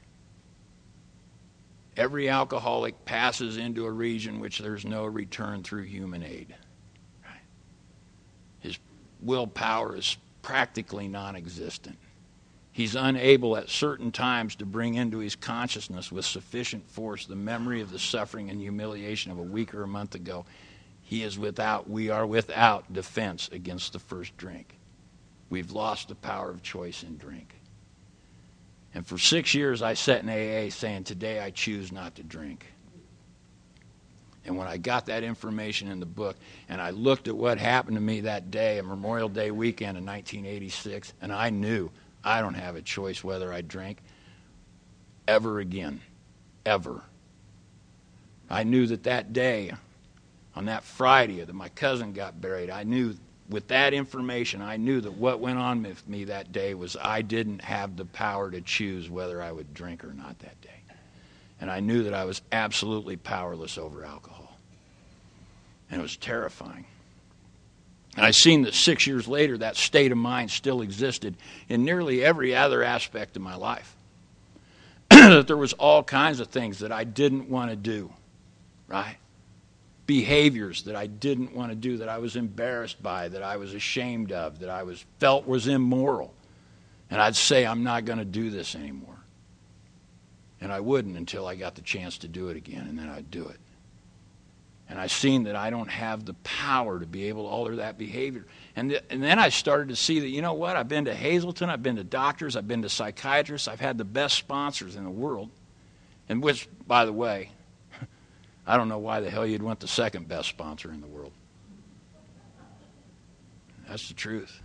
Every alcoholic passes into a region which there's no return through human aid. Right? His willpower is practically non-existent. He's unable at certain times to bring into his consciousness with sufficient force the memory of the suffering and humiliation of a week or a month ago. We are without defense against the first drink. We've lost the power of choice in drink. And for 6 years, I sat in AA saying, today I choose not to drink. And when I got that information in the book, and I looked at what happened to me that day, a Memorial Day weekend in 1986, and I knew I don't have a choice whether I drink ever again, ever. I knew that day, on that Friday that my cousin got buried, I knew with that information, I knew that what went on with me that day was I didn't have the power to choose whether I would drink or not that day. And I knew that I was absolutely powerless over alcohol. And it was terrifying. And I seen that 6 years later, that state of mind still existed in nearly every other aspect of my life. That there was all kinds of things that I didn't want to do, right? Behaviors that I didn't want to do, that I was embarrassed by, that I was ashamed of, that I felt was immoral. And I'd say, I'm not going to do this anymore. And I wouldn't until I got the chance to do it again, and then I'd do it. And I seen that I don't have the power to be able to alter that behavior. And then I started to see that, you know what, I've been to Hazelton, I've been to doctors, I've been to psychiatrists, I've had the best sponsors in the world. And which, by the way, I don't know why the hell you'd want the second best sponsor in the world. That's the truth.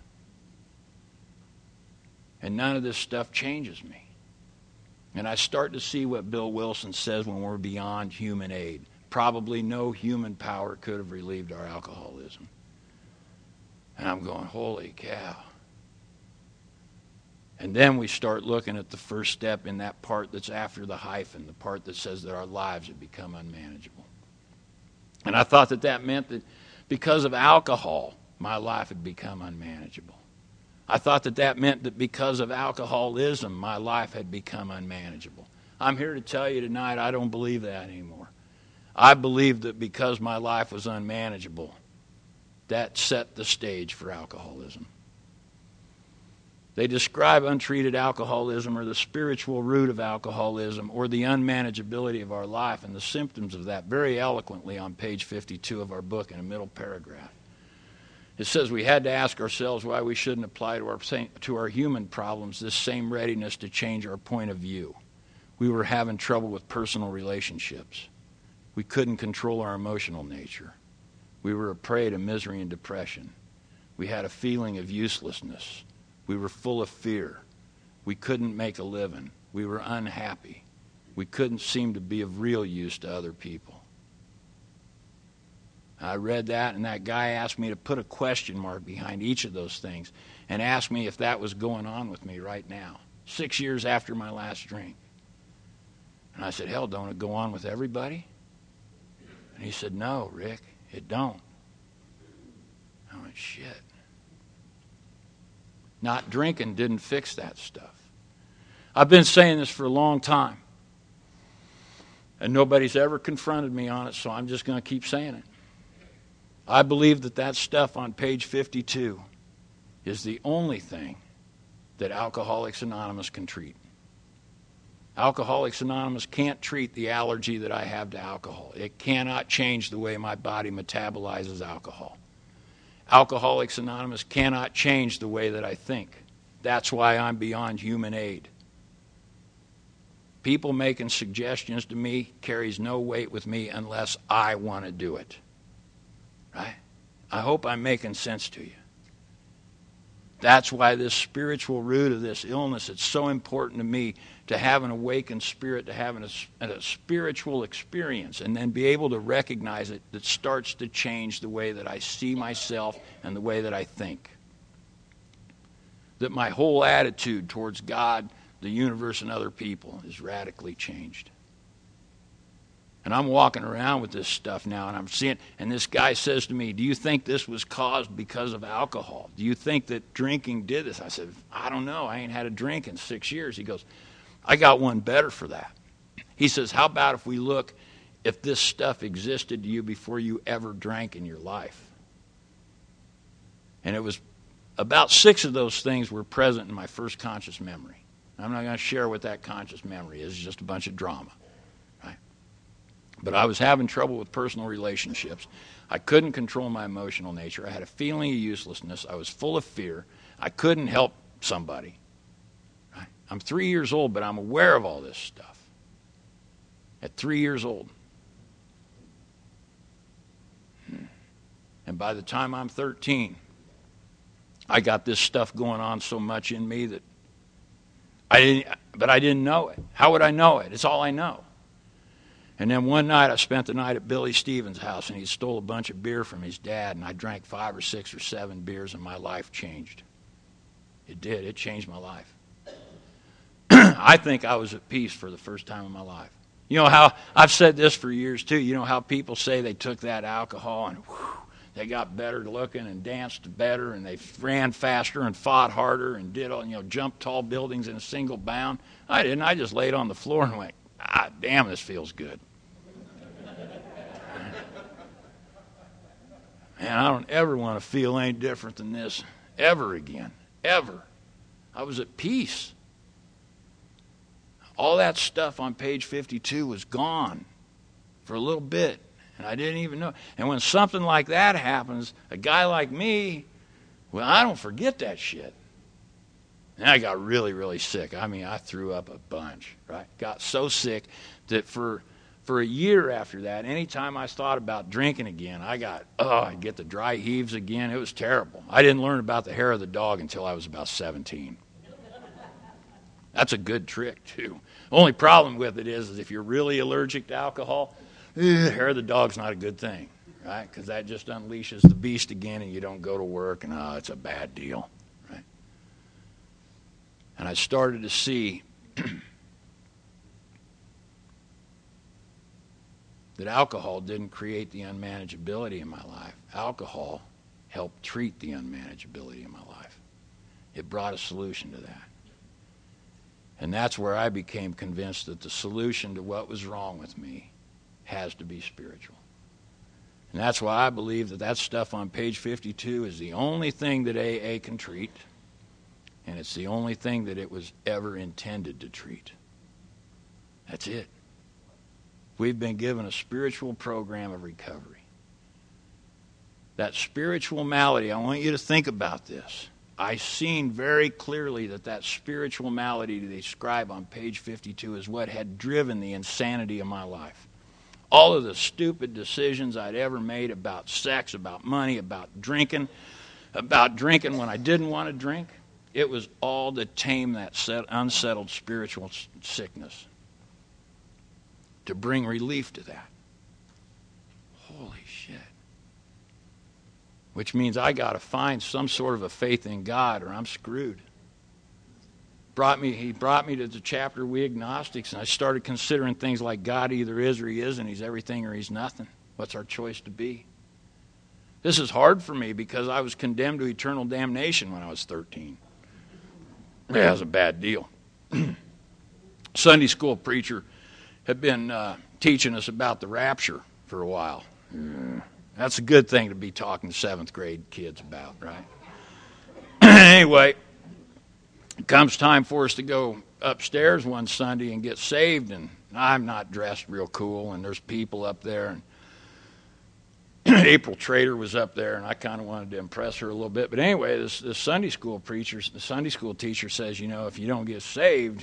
And none of this stuff changes me. And I start to see what Bill Wilson says when we're beyond human aid. Probably no human power could have relieved our alcoholism. And I'm going, holy cow. And then we start looking at the first step in that part that's after the hyphen, the part that says that our lives have become unmanageable. And I thought that meant that because of alcohol, my life had become unmanageable. I thought that meant that because of alcoholism, my life had become unmanageable. I'm here to tell you tonight, I don't believe that anymore. I believe that because my life was unmanageable, that set the stage for alcoholism. They describe untreated alcoholism or the spiritual root of alcoholism or the unmanageability of our life and the symptoms of that very eloquently on page 52 of our book in a middle paragraph. It says we had to ask ourselves why we shouldn't apply to our human problems this same readiness to change our point of view. We were having trouble with personal relationships. We couldn't control our emotional nature. We were a prey to misery and depression. We had a feeling of uselessness. We were full of fear. We couldn't make a living. We were unhappy. We couldn't seem to be of real use to other people. I read that, and that guy asked me to put a question mark behind each of those things and asked me if that was going on with me right now, 6 years after my last drink. And I said, hell, don't it go on with everybody? And he said, no, Rick, it don't. I went, shit. Not drinking didn't fix that stuff. I've been saying this for a long time, and nobody's ever confronted me on it, so I'm just going to keep saying it. I believe that stuff on page 52 is the only thing that Alcoholics Anonymous can treat. Alcoholics Anonymous can't treat the allergy that I have to alcohol. It cannot change the way my body metabolizes alcohol. Alcoholics Anonymous cannot change the way that I think. That's why I'm beyond human aid. People making suggestions to me carries no weight with me unless I want to do it. Right? I hope I'm making sense to you. That's why this spiritual root of this illness, it's so important to me to have an awakened spirit, to have a spiritual experience, and then be able to recognize it that starts to change the way that I see myself and the way that I think. That my whole attitude towards God, the universe, and other people is radically changed. And I'm walking around with this stuff now, and I'm seeing, and this guy says to me, do you think this was caused because of alcohol? Do you think that drinking did this? I said, I don't know. I ain't had a drink in 6 years. He goes, I got one better for that. He says, how about if we look if this stuff existed to you before you ever drank in your life? And it was about 6 of those things were present in my first conscious memory. I'm not going to share what that conscious memory is. It's just a bunch of drama. But I was having trouble with personal relationships. I couldn't control my emotional nature. I had a feeling of uselessness. I was full of fear. I couldn't help somebody. Right? I'm 3 years old, but I'm aware of all this stuff. At 3 years old. And by the time I'm 13, I got this stuff going on so much in me that I didn't know it. How would I know it? It's all I know. And then one night I spent the night at Billy Stevens' house, and he stole a bunch of beer from his dad, and I drank 5 or 6 or 7 beers, and my life changed. It did. It changed my life. I think I was at peace for the first time in my life. You know how, I've said this for years too, you know how people say they took that alcohol and they got better looking and danced better and they ran faster and fought harder and did all, jumped tall buildings in a single bound. I didn't. I just laid on the floor and went, damn, this feels good. Man, I don't ever want to feel any different than this ever again. Ever. I was at peace. All that stuff on page 52 was gone for a little bit, and I didn't even know. And when something like that happens, a guy like me, well, I don't forget that shit. And I got really, really sick. I mean, I threw up a bunch, right? Got so sick that for a year after that, anytime I thought about drinking again, I'd get the dry heaves again. It was terrible. I didn't learn about the hair of the dog until I was about 17. That's a good trick, too. Only problem with it is if you're really allergic to alcohol, the hair of the dog's not a good thing, right? Because that just unleashes the beast again and you don't go to work, and it's a bad deal, right? And I started to see that alcohol didn't create the unmanageability in my life. Alcohol helped treat the unmanageability in my life. It brought a solution to that. And that's where I became convinced that the solution to what was wrong with me has to be spiritual. And that's why I believe that stuff on page 52 is the only thing that AA can treat, and it's the only thing that it was ever intended to treat. That's it. We've been given a spiritual program of recovery. That spiritual malady, I want you to think about this. I seen very clearly that spiritual malady they describe on page 52 is what had driven the insanity of my life. All of the stupid decisions I'd ever made about sex, about money, about drinking when I didn't want to drink, it was all to tame that unsettled spiritual sickness, to bring relief to that. Holy shit. Which means I got to find some sort of a faith in God or I'm screwed. He brought me to the chapter We Agnostics, and I started considering things like God either is or he isn't. He's everything or he's nothing. What's our choice to be? This is hard for me because I was condemned to eternal damnation when I was 13. Yeah, it was a bad deal. Sunday school preacher had been teaching us about the rapture for a while. That's a good thing to be talking to 7th grade kids about, right? Anyway, it comes time for us to go upstairs one Sunday and get saved, and I'm not dressed real cool, and there's people up there, and April Trader was up there, and I kind of wanted to impress her a little bit. But anyway, this Sunday school teacher says, if you don't get saved,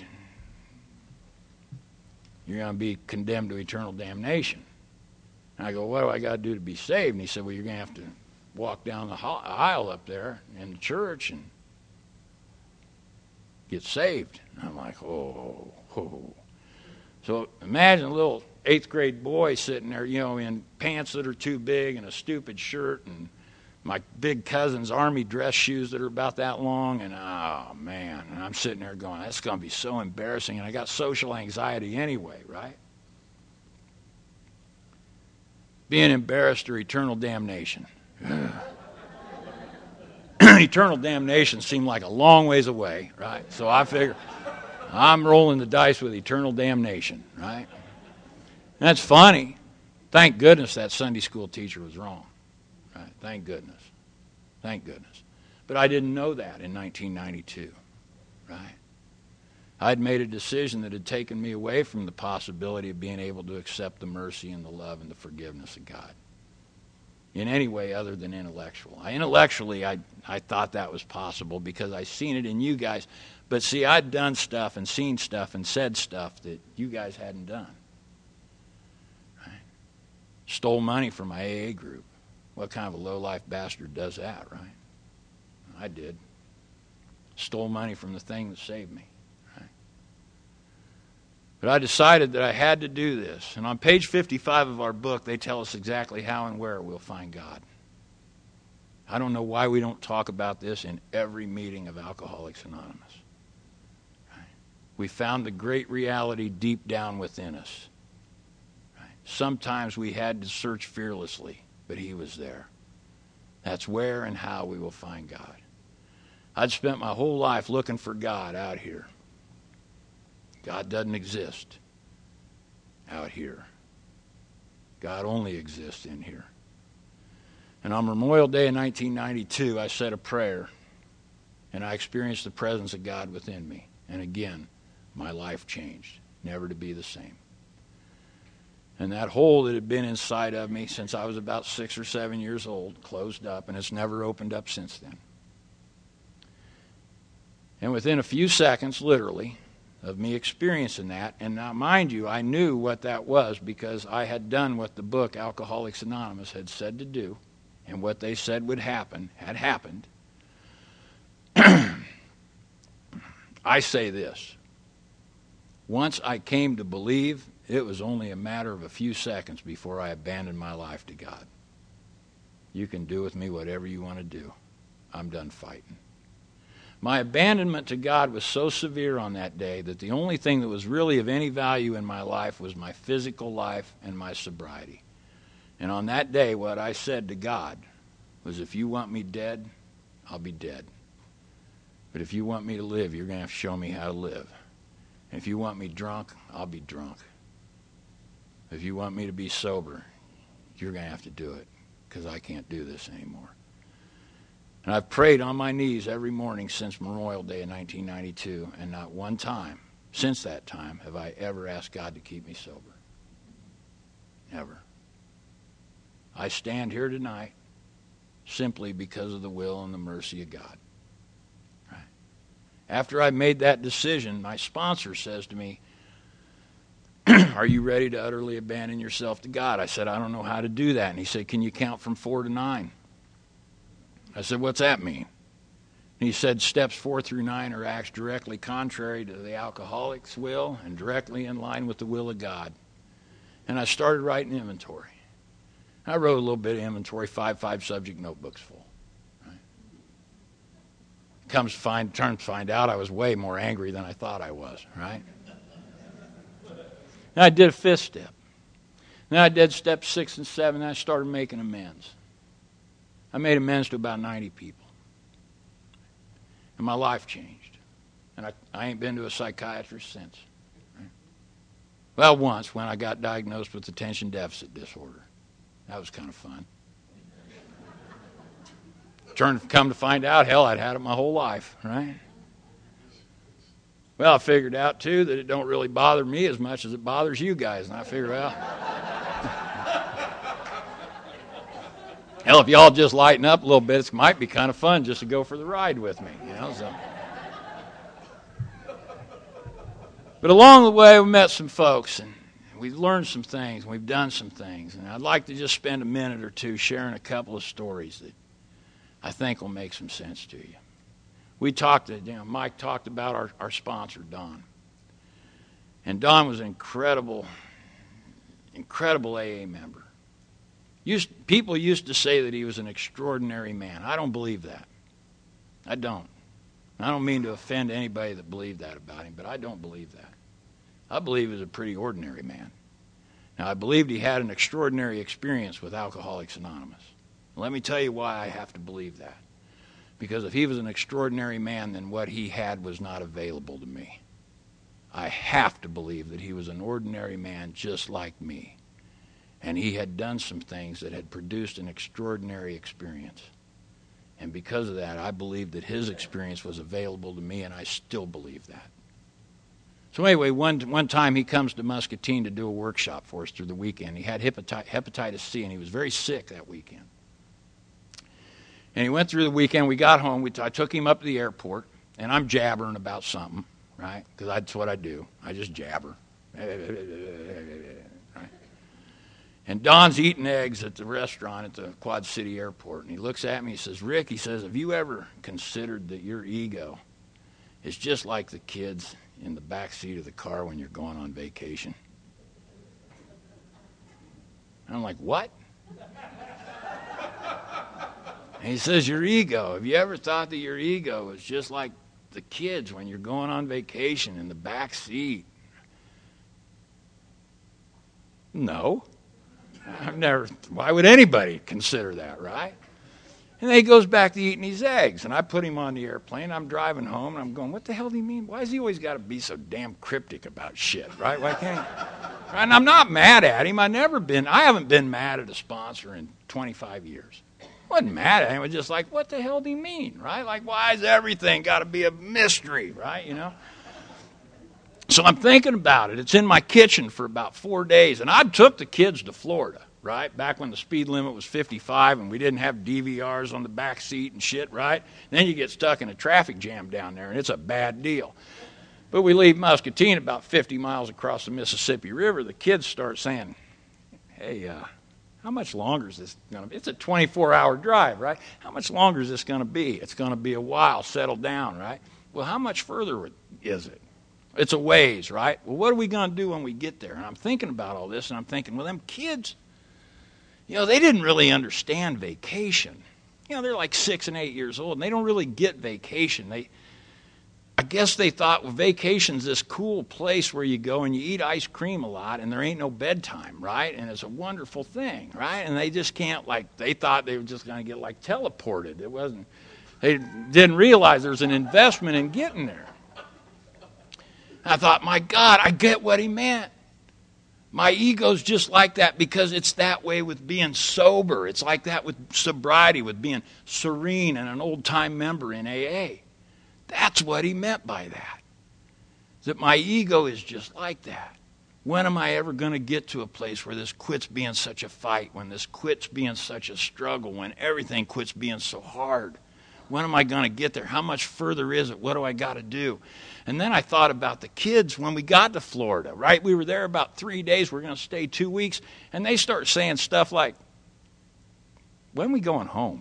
you're going to be condemned to eternal damnation. And I go, what do I got to do to be saved? And he said, well, you're going to have to walk down the aisle up there in the church and get saved. And I'm like, oh. So imagine a little 8th grade boy sitting there, in pants that are too big and a stupid shirt and my big cousin's army dress shoes that are about that long. And, oh, man. And I'm sitting there going, that's going to be so embarrassing. And I got social anxiety anyway, right? Being embarrassed or eternal damnation. Eternal damnation seemed like a long ways away, right? So I figured I'm rolling the dice with eternal damnation, right? That's funny. Thank goodness that Sunday school teacher was wrong. Right? Thank goodness. Thank goodness. But I didn't know that in 1992, right? I'd made a decision that had taken me away from the possibility of being able to accept the mercy and the love and the forgiveness of God in any way other than intellectual. Intellectually, I thought that was possible because I seen it in you guys. But see, I'd done stuff and seen stuff and said stuff that you guys hadn't done. Right? Stole money from my AA group. What kind of a low-life bastard does that, right? I did. Stole money from the thing that saved me. Right? But I decided that I had to do this. And on page 55 of our book, they tell us exactly how and where we'll find God. I don't know why we don't talk about this in every meeting of Alcoholics Anonymous. Right? We found the great reality deep down within us. Right? Sometimes we had to search fearlessly, but he was there. That's where and how we will find God. I'd spent my whole life looking for God out here. God doesn't exist out here. God only exists in here. And on Memorial Day in 1992, I said a prayer, and I experienced the presence of God within me. And again, my life changed, never to be the same. And that hole that had been inside of me since I was about 6 or 7 years old closed up, and it's never opened up since then. And within a few seconds, literally, of me experiencing that, and now mind you, I knew what that was because I had done what the book Alcoholics Anonymous had said to do, and what they said would happen had happened. I say this. Once I came to believe, it was only a matter of a few seconds before I abandoned my life to God. You can do with me whatever you want to do. I'm done fighting. My abandonment to God was so severe on that day that the only thing that was really of any value in my life was my physical life and my sobriety. And on that day, what I said to God was, if you want me dead, I'll be dead. But if you want me to live, you're going to have to show me how to live. And if you want me drunk, I'll be drunk. If you want me to be sober, you're going to have to do it because I can't do this anymore. And I've prayed on my knees every morning since Memorial Day in 1992, and not one time since that time have I ever asked God to keep me sober. Never. I stand here tonight simply because of the will and the mercy of God. Right? After I made that decision, my sponsor says to me, are you ready to utterly abandon yourself to God? I said, I don't know how to do that. And he said, can you count from 4 to 9? I said, what's that mean? And he said, steps 4 through 9 are acts directly contrary to the alcoholic's will and directly in line with the will of God. And I started writing inventory. I wrote a little bit of inventory, 5 subject notebooks full. Right? Turns to find out I was way more angry than I thought I was, right? And I did a 5th step. Then I did steps 6 and 7, and I started making amends. I made amends to about 90 people. And my life changed. And I ain't been to a psychiatrist since. Right? Well, once when I got diagnosed with attention deficit disorder. That was kind of fun. Come to find out, hell, I'd had it my whole life, right? Well, I figured out, too, that it don't really bother me as much as it bothers you guys. And I figured out, hell, if y'all just lighten up a little bit, it might be kind of fun just to go for the ride with me, you know. So. But along the way, we met some folks, and we've learned some things, and we've done some things. And I'd like to just spend a minute or two sharing a couple of stories that I think will make some sense to you. Mike talked about our sponsor, Don. And Don was an incredible AA member. People used to say that he was an extraordinary man. I don't believe that. I don't. I don't mean to offend anybody that believed that about him, but I don't believe that. I believe he was a pretty ordinary man. Now, I believed he had an extraordinary experience with Alcoholics Anonymous. Let me tell you why I have to believe that. Because if he was an extraordinary man, then what he had was not available to me. I have to believe that he was an ordinary man just like me. And he had done some things that had produced an extraordinary experience. And because of that, I believe that his experience was available to me, and I still believe that. So anyway, one time he comes to Muscatine to do a workshop for us through the weekend. He had hepatitis C, and he was very sick that weekend. And he went through the weekend. We got home. I took him up to the airport, and I'm jabbering about something, right? Because that's what I do. I just jabber. Right? And Don's eating eggs at the restaurant at the Quad City Airport. And he looks at me. He says, Rick, he says, have you ever considered that your ego is just like the kids in the back seat of the car when you're going on vacation? And I'm like, what? And he says, your ego. Have you ever thought that your ego is just like the kids when you're going on vacation in the back seat? No. I've never. Why would anybody consider that, right? And then he goes back to eating his eggs. And I put him on the airplane. I'm driving home, and I'm going, what the hell do you mean? Why has he always got to be so damn cryptic about shit, right? Why can't he? And I'm not mad at him. I haven't been mad at a sponsor in 25 years. I wasn't mad at him. I was just like, what the hell do you mean, right? Like, why is everything got to be a mystery, right? You know? So I'm thinking about it. It's in my kitchen for about 4 days. And I took the kids to Florida, right? Back when the speed limit was 55 and we didn't have DVRs on the back seat and shit, right? Then you get stuck in a traffic jam down there, and it's a bad deal. But we leave Muscatine about 50 miles across the Mississippi River. The kids start saying, hey, how much longer is this going to be? It's a 24-hour drive, right? How much longer is this going to be? It's going to be a while. Settle down, right? Well, how much further is it? It's a ways, right? Well, what are we going to do when we get there? And I'm thinking about all this, and I'm thinking, well, them kids, they didn't really understand vacation. They're like 6 and 8 years old, and they don't really get vacation. I guess they thought, well, vacation's this cool place where you go and you eat ice cream a lot, and there ain't no bedtime, right? And it's a wonderful thing, right? And they just can't, they thought they were just going to get, teleported. They didn't realize there's an investment in getting there. I thought, my God, I get what he meant. My ego's just like that because it's that way with being sober. It's like that with sobriety, with being serene and an old-time member in AA. That's what he meant by that. That my ego is just like that. When am I ever going to get to a place where this quits being such a fight, when this quits being such a struggle, when everything quits being so hard? When am I going to get there? How much further is it? What do I got to do? And then I thought about the kids when we got to Florida, right? We were there about 3 days. We're going to stay 2 weeks. And they start saying stuff like, when are we going home?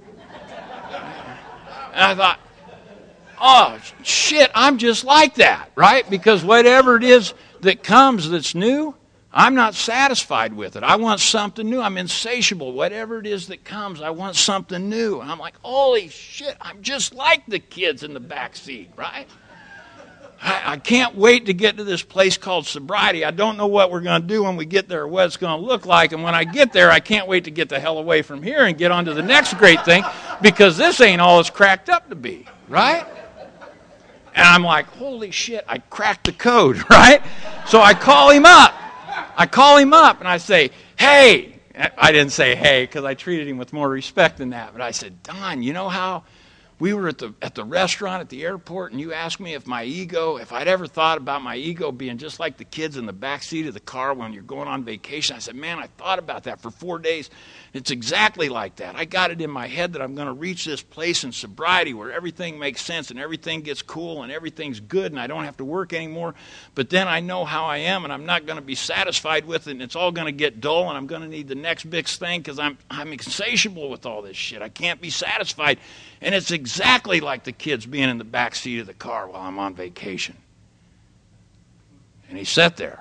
And I thought, oh, shit, I'm just like that, right? Because whatever it is that comes that's new, I'm not satisfied with it. I want something new. I'm insatiable. Whatever it is that comes, I want something new. And I'm like, holy shit, I'm just like the kids in the back seat, right? I can't wait to get to this place called sobriety. I don't know what we're going to do when we get there or what it's going to look like. And when I get there, I can't wait to get the hell away from here and get on to the next great thing because this ain't all it's cracked up to be, right? And I'm like, holy shit, I cracked the code, right? So I call him up. And I say, hey. I didn't say hey because I treated him with more respect than that. But I said, Don, you know how we were at the restaurant at the airport and you asked me if I'd ever thought about my ego being just like the kids in the back seat of the car when you're going on vacation. I said, man, I thought about that for 4 days. It's exactly like that. I got it in my head that I'm going to reach this place in sobriety where everything makes sense and everything gets cool and everything's good and I don't have to work anymore. But then I know how I am and I'm not going to be satisfied with it and it's all going to get dull and I'm going to need the next big thing because I'm insatiable with all this shit. I can't be satisfied. And it's exactly like the kids being in the back seat of the car while I'm on vacation. And he sat there.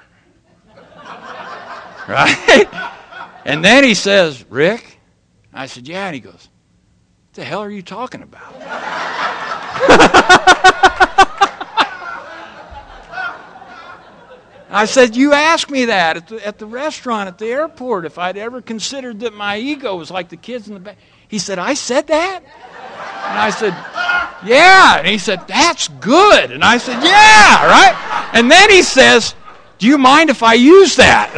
Right? And then he says, Rick? I said, yeah. And he goes, what the hell are you talking about? I said, you asked me that at the restaurant at the airport if I'd ever considered that my ego was like the kids in the back. He said, I said that? And I said, yeah. And he said, that's good. And I said, yeah, right? And then he says, do you mind if I use that?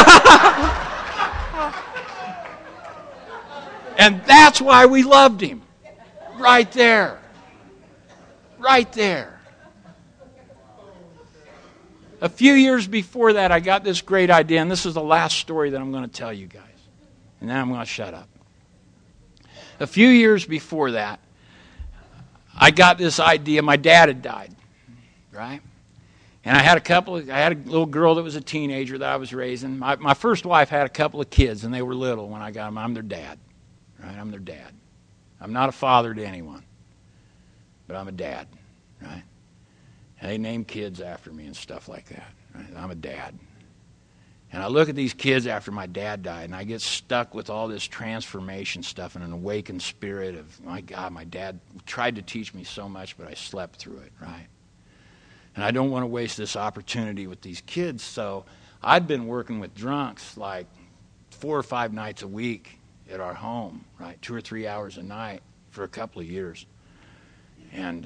And that's why we loved him. Right there. Right there. A few years before that, I got this great idea, and this is the last story that I'm going to tell you guys. And then I'm going to shut up. A few years before that, I got this idea. My dad had died, right? And I had a little girl that was a teenager that I was raising. My first wife had a couple of kids, and they were little when I got them. I'm their dad, right? I'm their dad. I'm not a father to anyone, but I'm a dad, right? And they name kids after me and stuff like that. Right? I'm a dad. And I look at these kids after my dad died, and I get stuck with all this transformation stuff and an awakened spirit of, my God, my dad tried to teach me so much, but I slept through it, right? And I don't want to waste this opportunity with these kids, so I'd been working with drunks like 4 or 5 nights a week at our home, right? 2 or 3 hours a night for a couple of years. And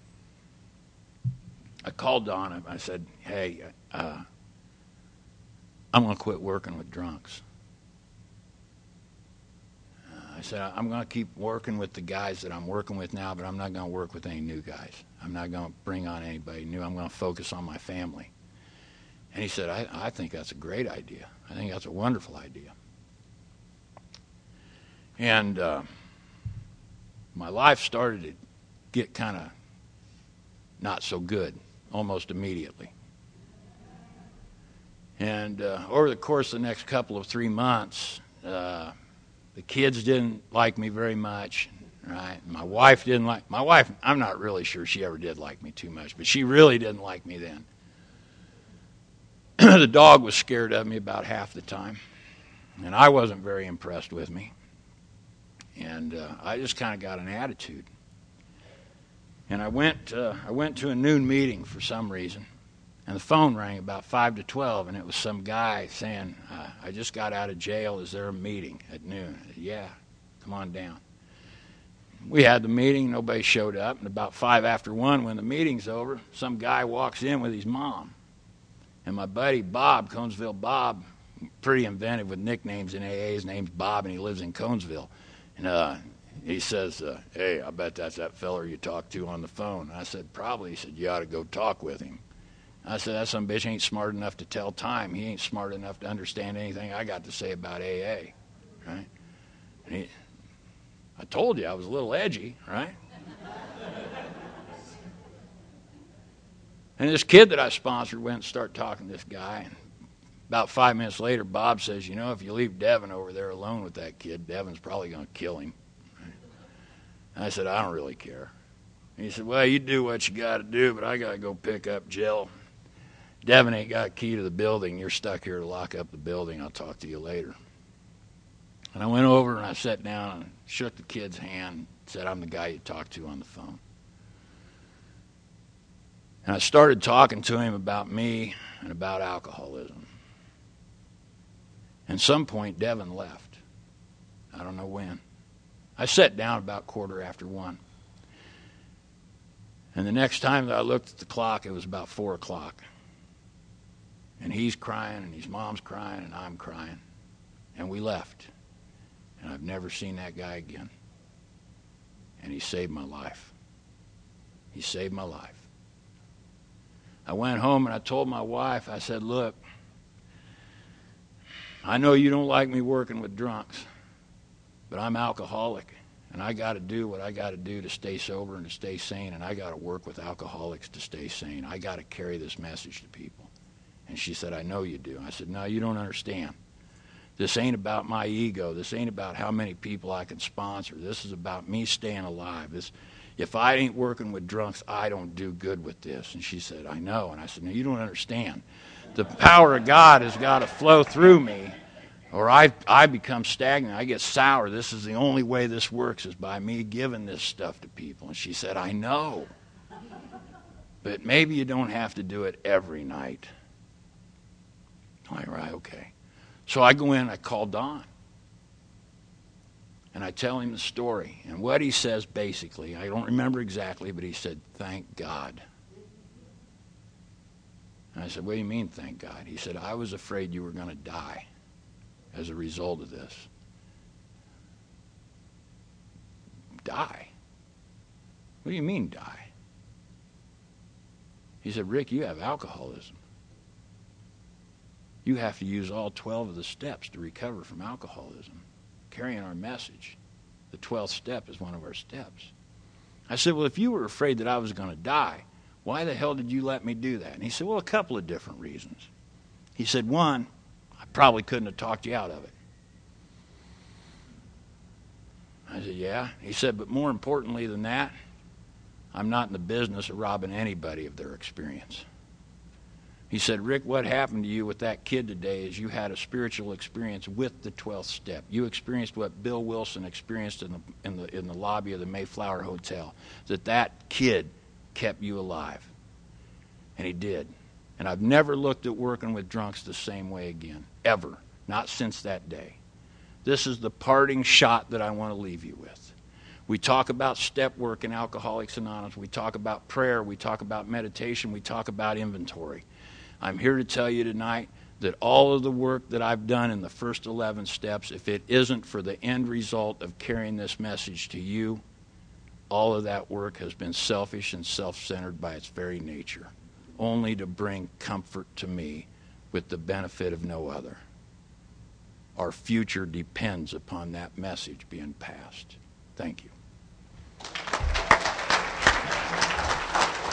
I called Donna. I said, hey, I'm going to quit working with drunks. I said, I'm going to keep working with the guys that I'm working with now, but I'm not going to work with any new guys. I'm not going to bring on anybody new. I'm going to focus on my family. And he said, I think that's a great idea. I think that's a wonderful idea. And my life started to get kind of not so good almost immediately. And over the course of the next couple of 3 months, the kids didn't like me very much, right? My wife didn't like my wife. I'm not really sure she ever did like me too much, but she really didn't like me then. The dog was scared of me about half the time, and I wasn't very impressed with me. And I just kind of got an attitude. And I went to a noon meeting for some reason. And the phone rang about 5 to 12, and it was some guy saying, I just got out of jail. Is there a meeting at noon? I said, yeah, come on down. We had the meeting. Nobody showed up. And about 5 after 1, when the meeting's over, some guy walks in with his mom. And my buddy Bob, Conesville Bob, pretty inventive with nicknames in AA. His name's Bob, and he lives in Conesville. And he says, hey, I bet that's that feller you talked to on the phone. And I said, probably. He said, you ought to go talk with him. I said, that some bitch ain't smart enough to tell time. He ain't smart enough to understand anything I got to say about AA, right? And I told you I was a little edgy, right? And this kid that I sponsored went and started talking to this guy. And about 5 minutes later, Bob says, if you leave Devin over there alone with that kid, Devin's probably going to kill him. And I said, I don't really care. And he said, well, you do what you got to do, but I got to go pick up Jill. Devin ain't got a key to the building. You're stuck here to lock up the building. I'll talk to you later. And I went over and I sat down and shook the kid's hand and said, I'm the guy you talked to on the phone. And I started talking to him about me and about alcoholism. And at some point, Devin left. I don't know when. I sat down about 1:15. And the next time that I looked at the clock, it was about 4 o'clock. And he's crying, and his mom's crying, and I'm crying. And we left. And I've never seen that guy again. And he saved my life. He saved my life. I went home and I told my wife, I said, look, I know you don't like me working with drunks, but I'm alcoholic, and I got to do what I got to do to stay sober and to stay sane, and I got to work with alcoholics to stay sane. I got to carry this message to people. And she said, I know you do. I said, no, you don't understand. This ain't about my ego. This ain't about how many people I can sponsor. This is about me staying alive. If I ain't working with drunks, I don't do good with this. And she said, I know. And I said, no, you don't understand. The power of God has got to flow through me, or I become stagnant. I get sour. This is the only way this works, is by me giving this stuff to people. And she said, I know. But maybe you don't have to do it every night. I'm like, right, okay. So I go in, I call Don. And I tell him the story. And what he says basically, I don't remember exactly, but he said, thank God. And I said, what do you mean, thank God? He said, I was afraid you were going to die as a result of this. Die? What do you mean, die? He said, Rick, you have alcoholism. You have to use all 12 of the steps to recover from alcoholism. Carrying our message. The 12th step is one of our steps. I said, well, if you were afraid that I was going to die, why the hell did you let me do that? And he said, well, a couple of different reasons. He said, one, I probably couldn't have talked you out of it. I said, yeah. He said, but more importantly than that, I'm not in the business of robbing anybody of their experience. He said, Rick, what happened to you with that kid today is you had a spiritual experience with the 12th step. You experienced what Bill Wilson experienced in the lobby of the Mayflower Hotel, that kid kept you alive. And he did. And I've never looked at working with drunks the same way again, ever, not since that day. This is the parting shot that I want to leave you with. We talk about step work in Alcoholics Anonymous. We talk about prayer. We talk about meditation. We talk about inventory. I'm here to tell you tonight that all of the work that I've done in the first 11 steps, if it isn't for the end result of carrying this message to you, all of that work has been selfish and self-centered by its very nature, only to bring comfort to me with the benefit of no other. Our future depends upon that message being passed. Thank you.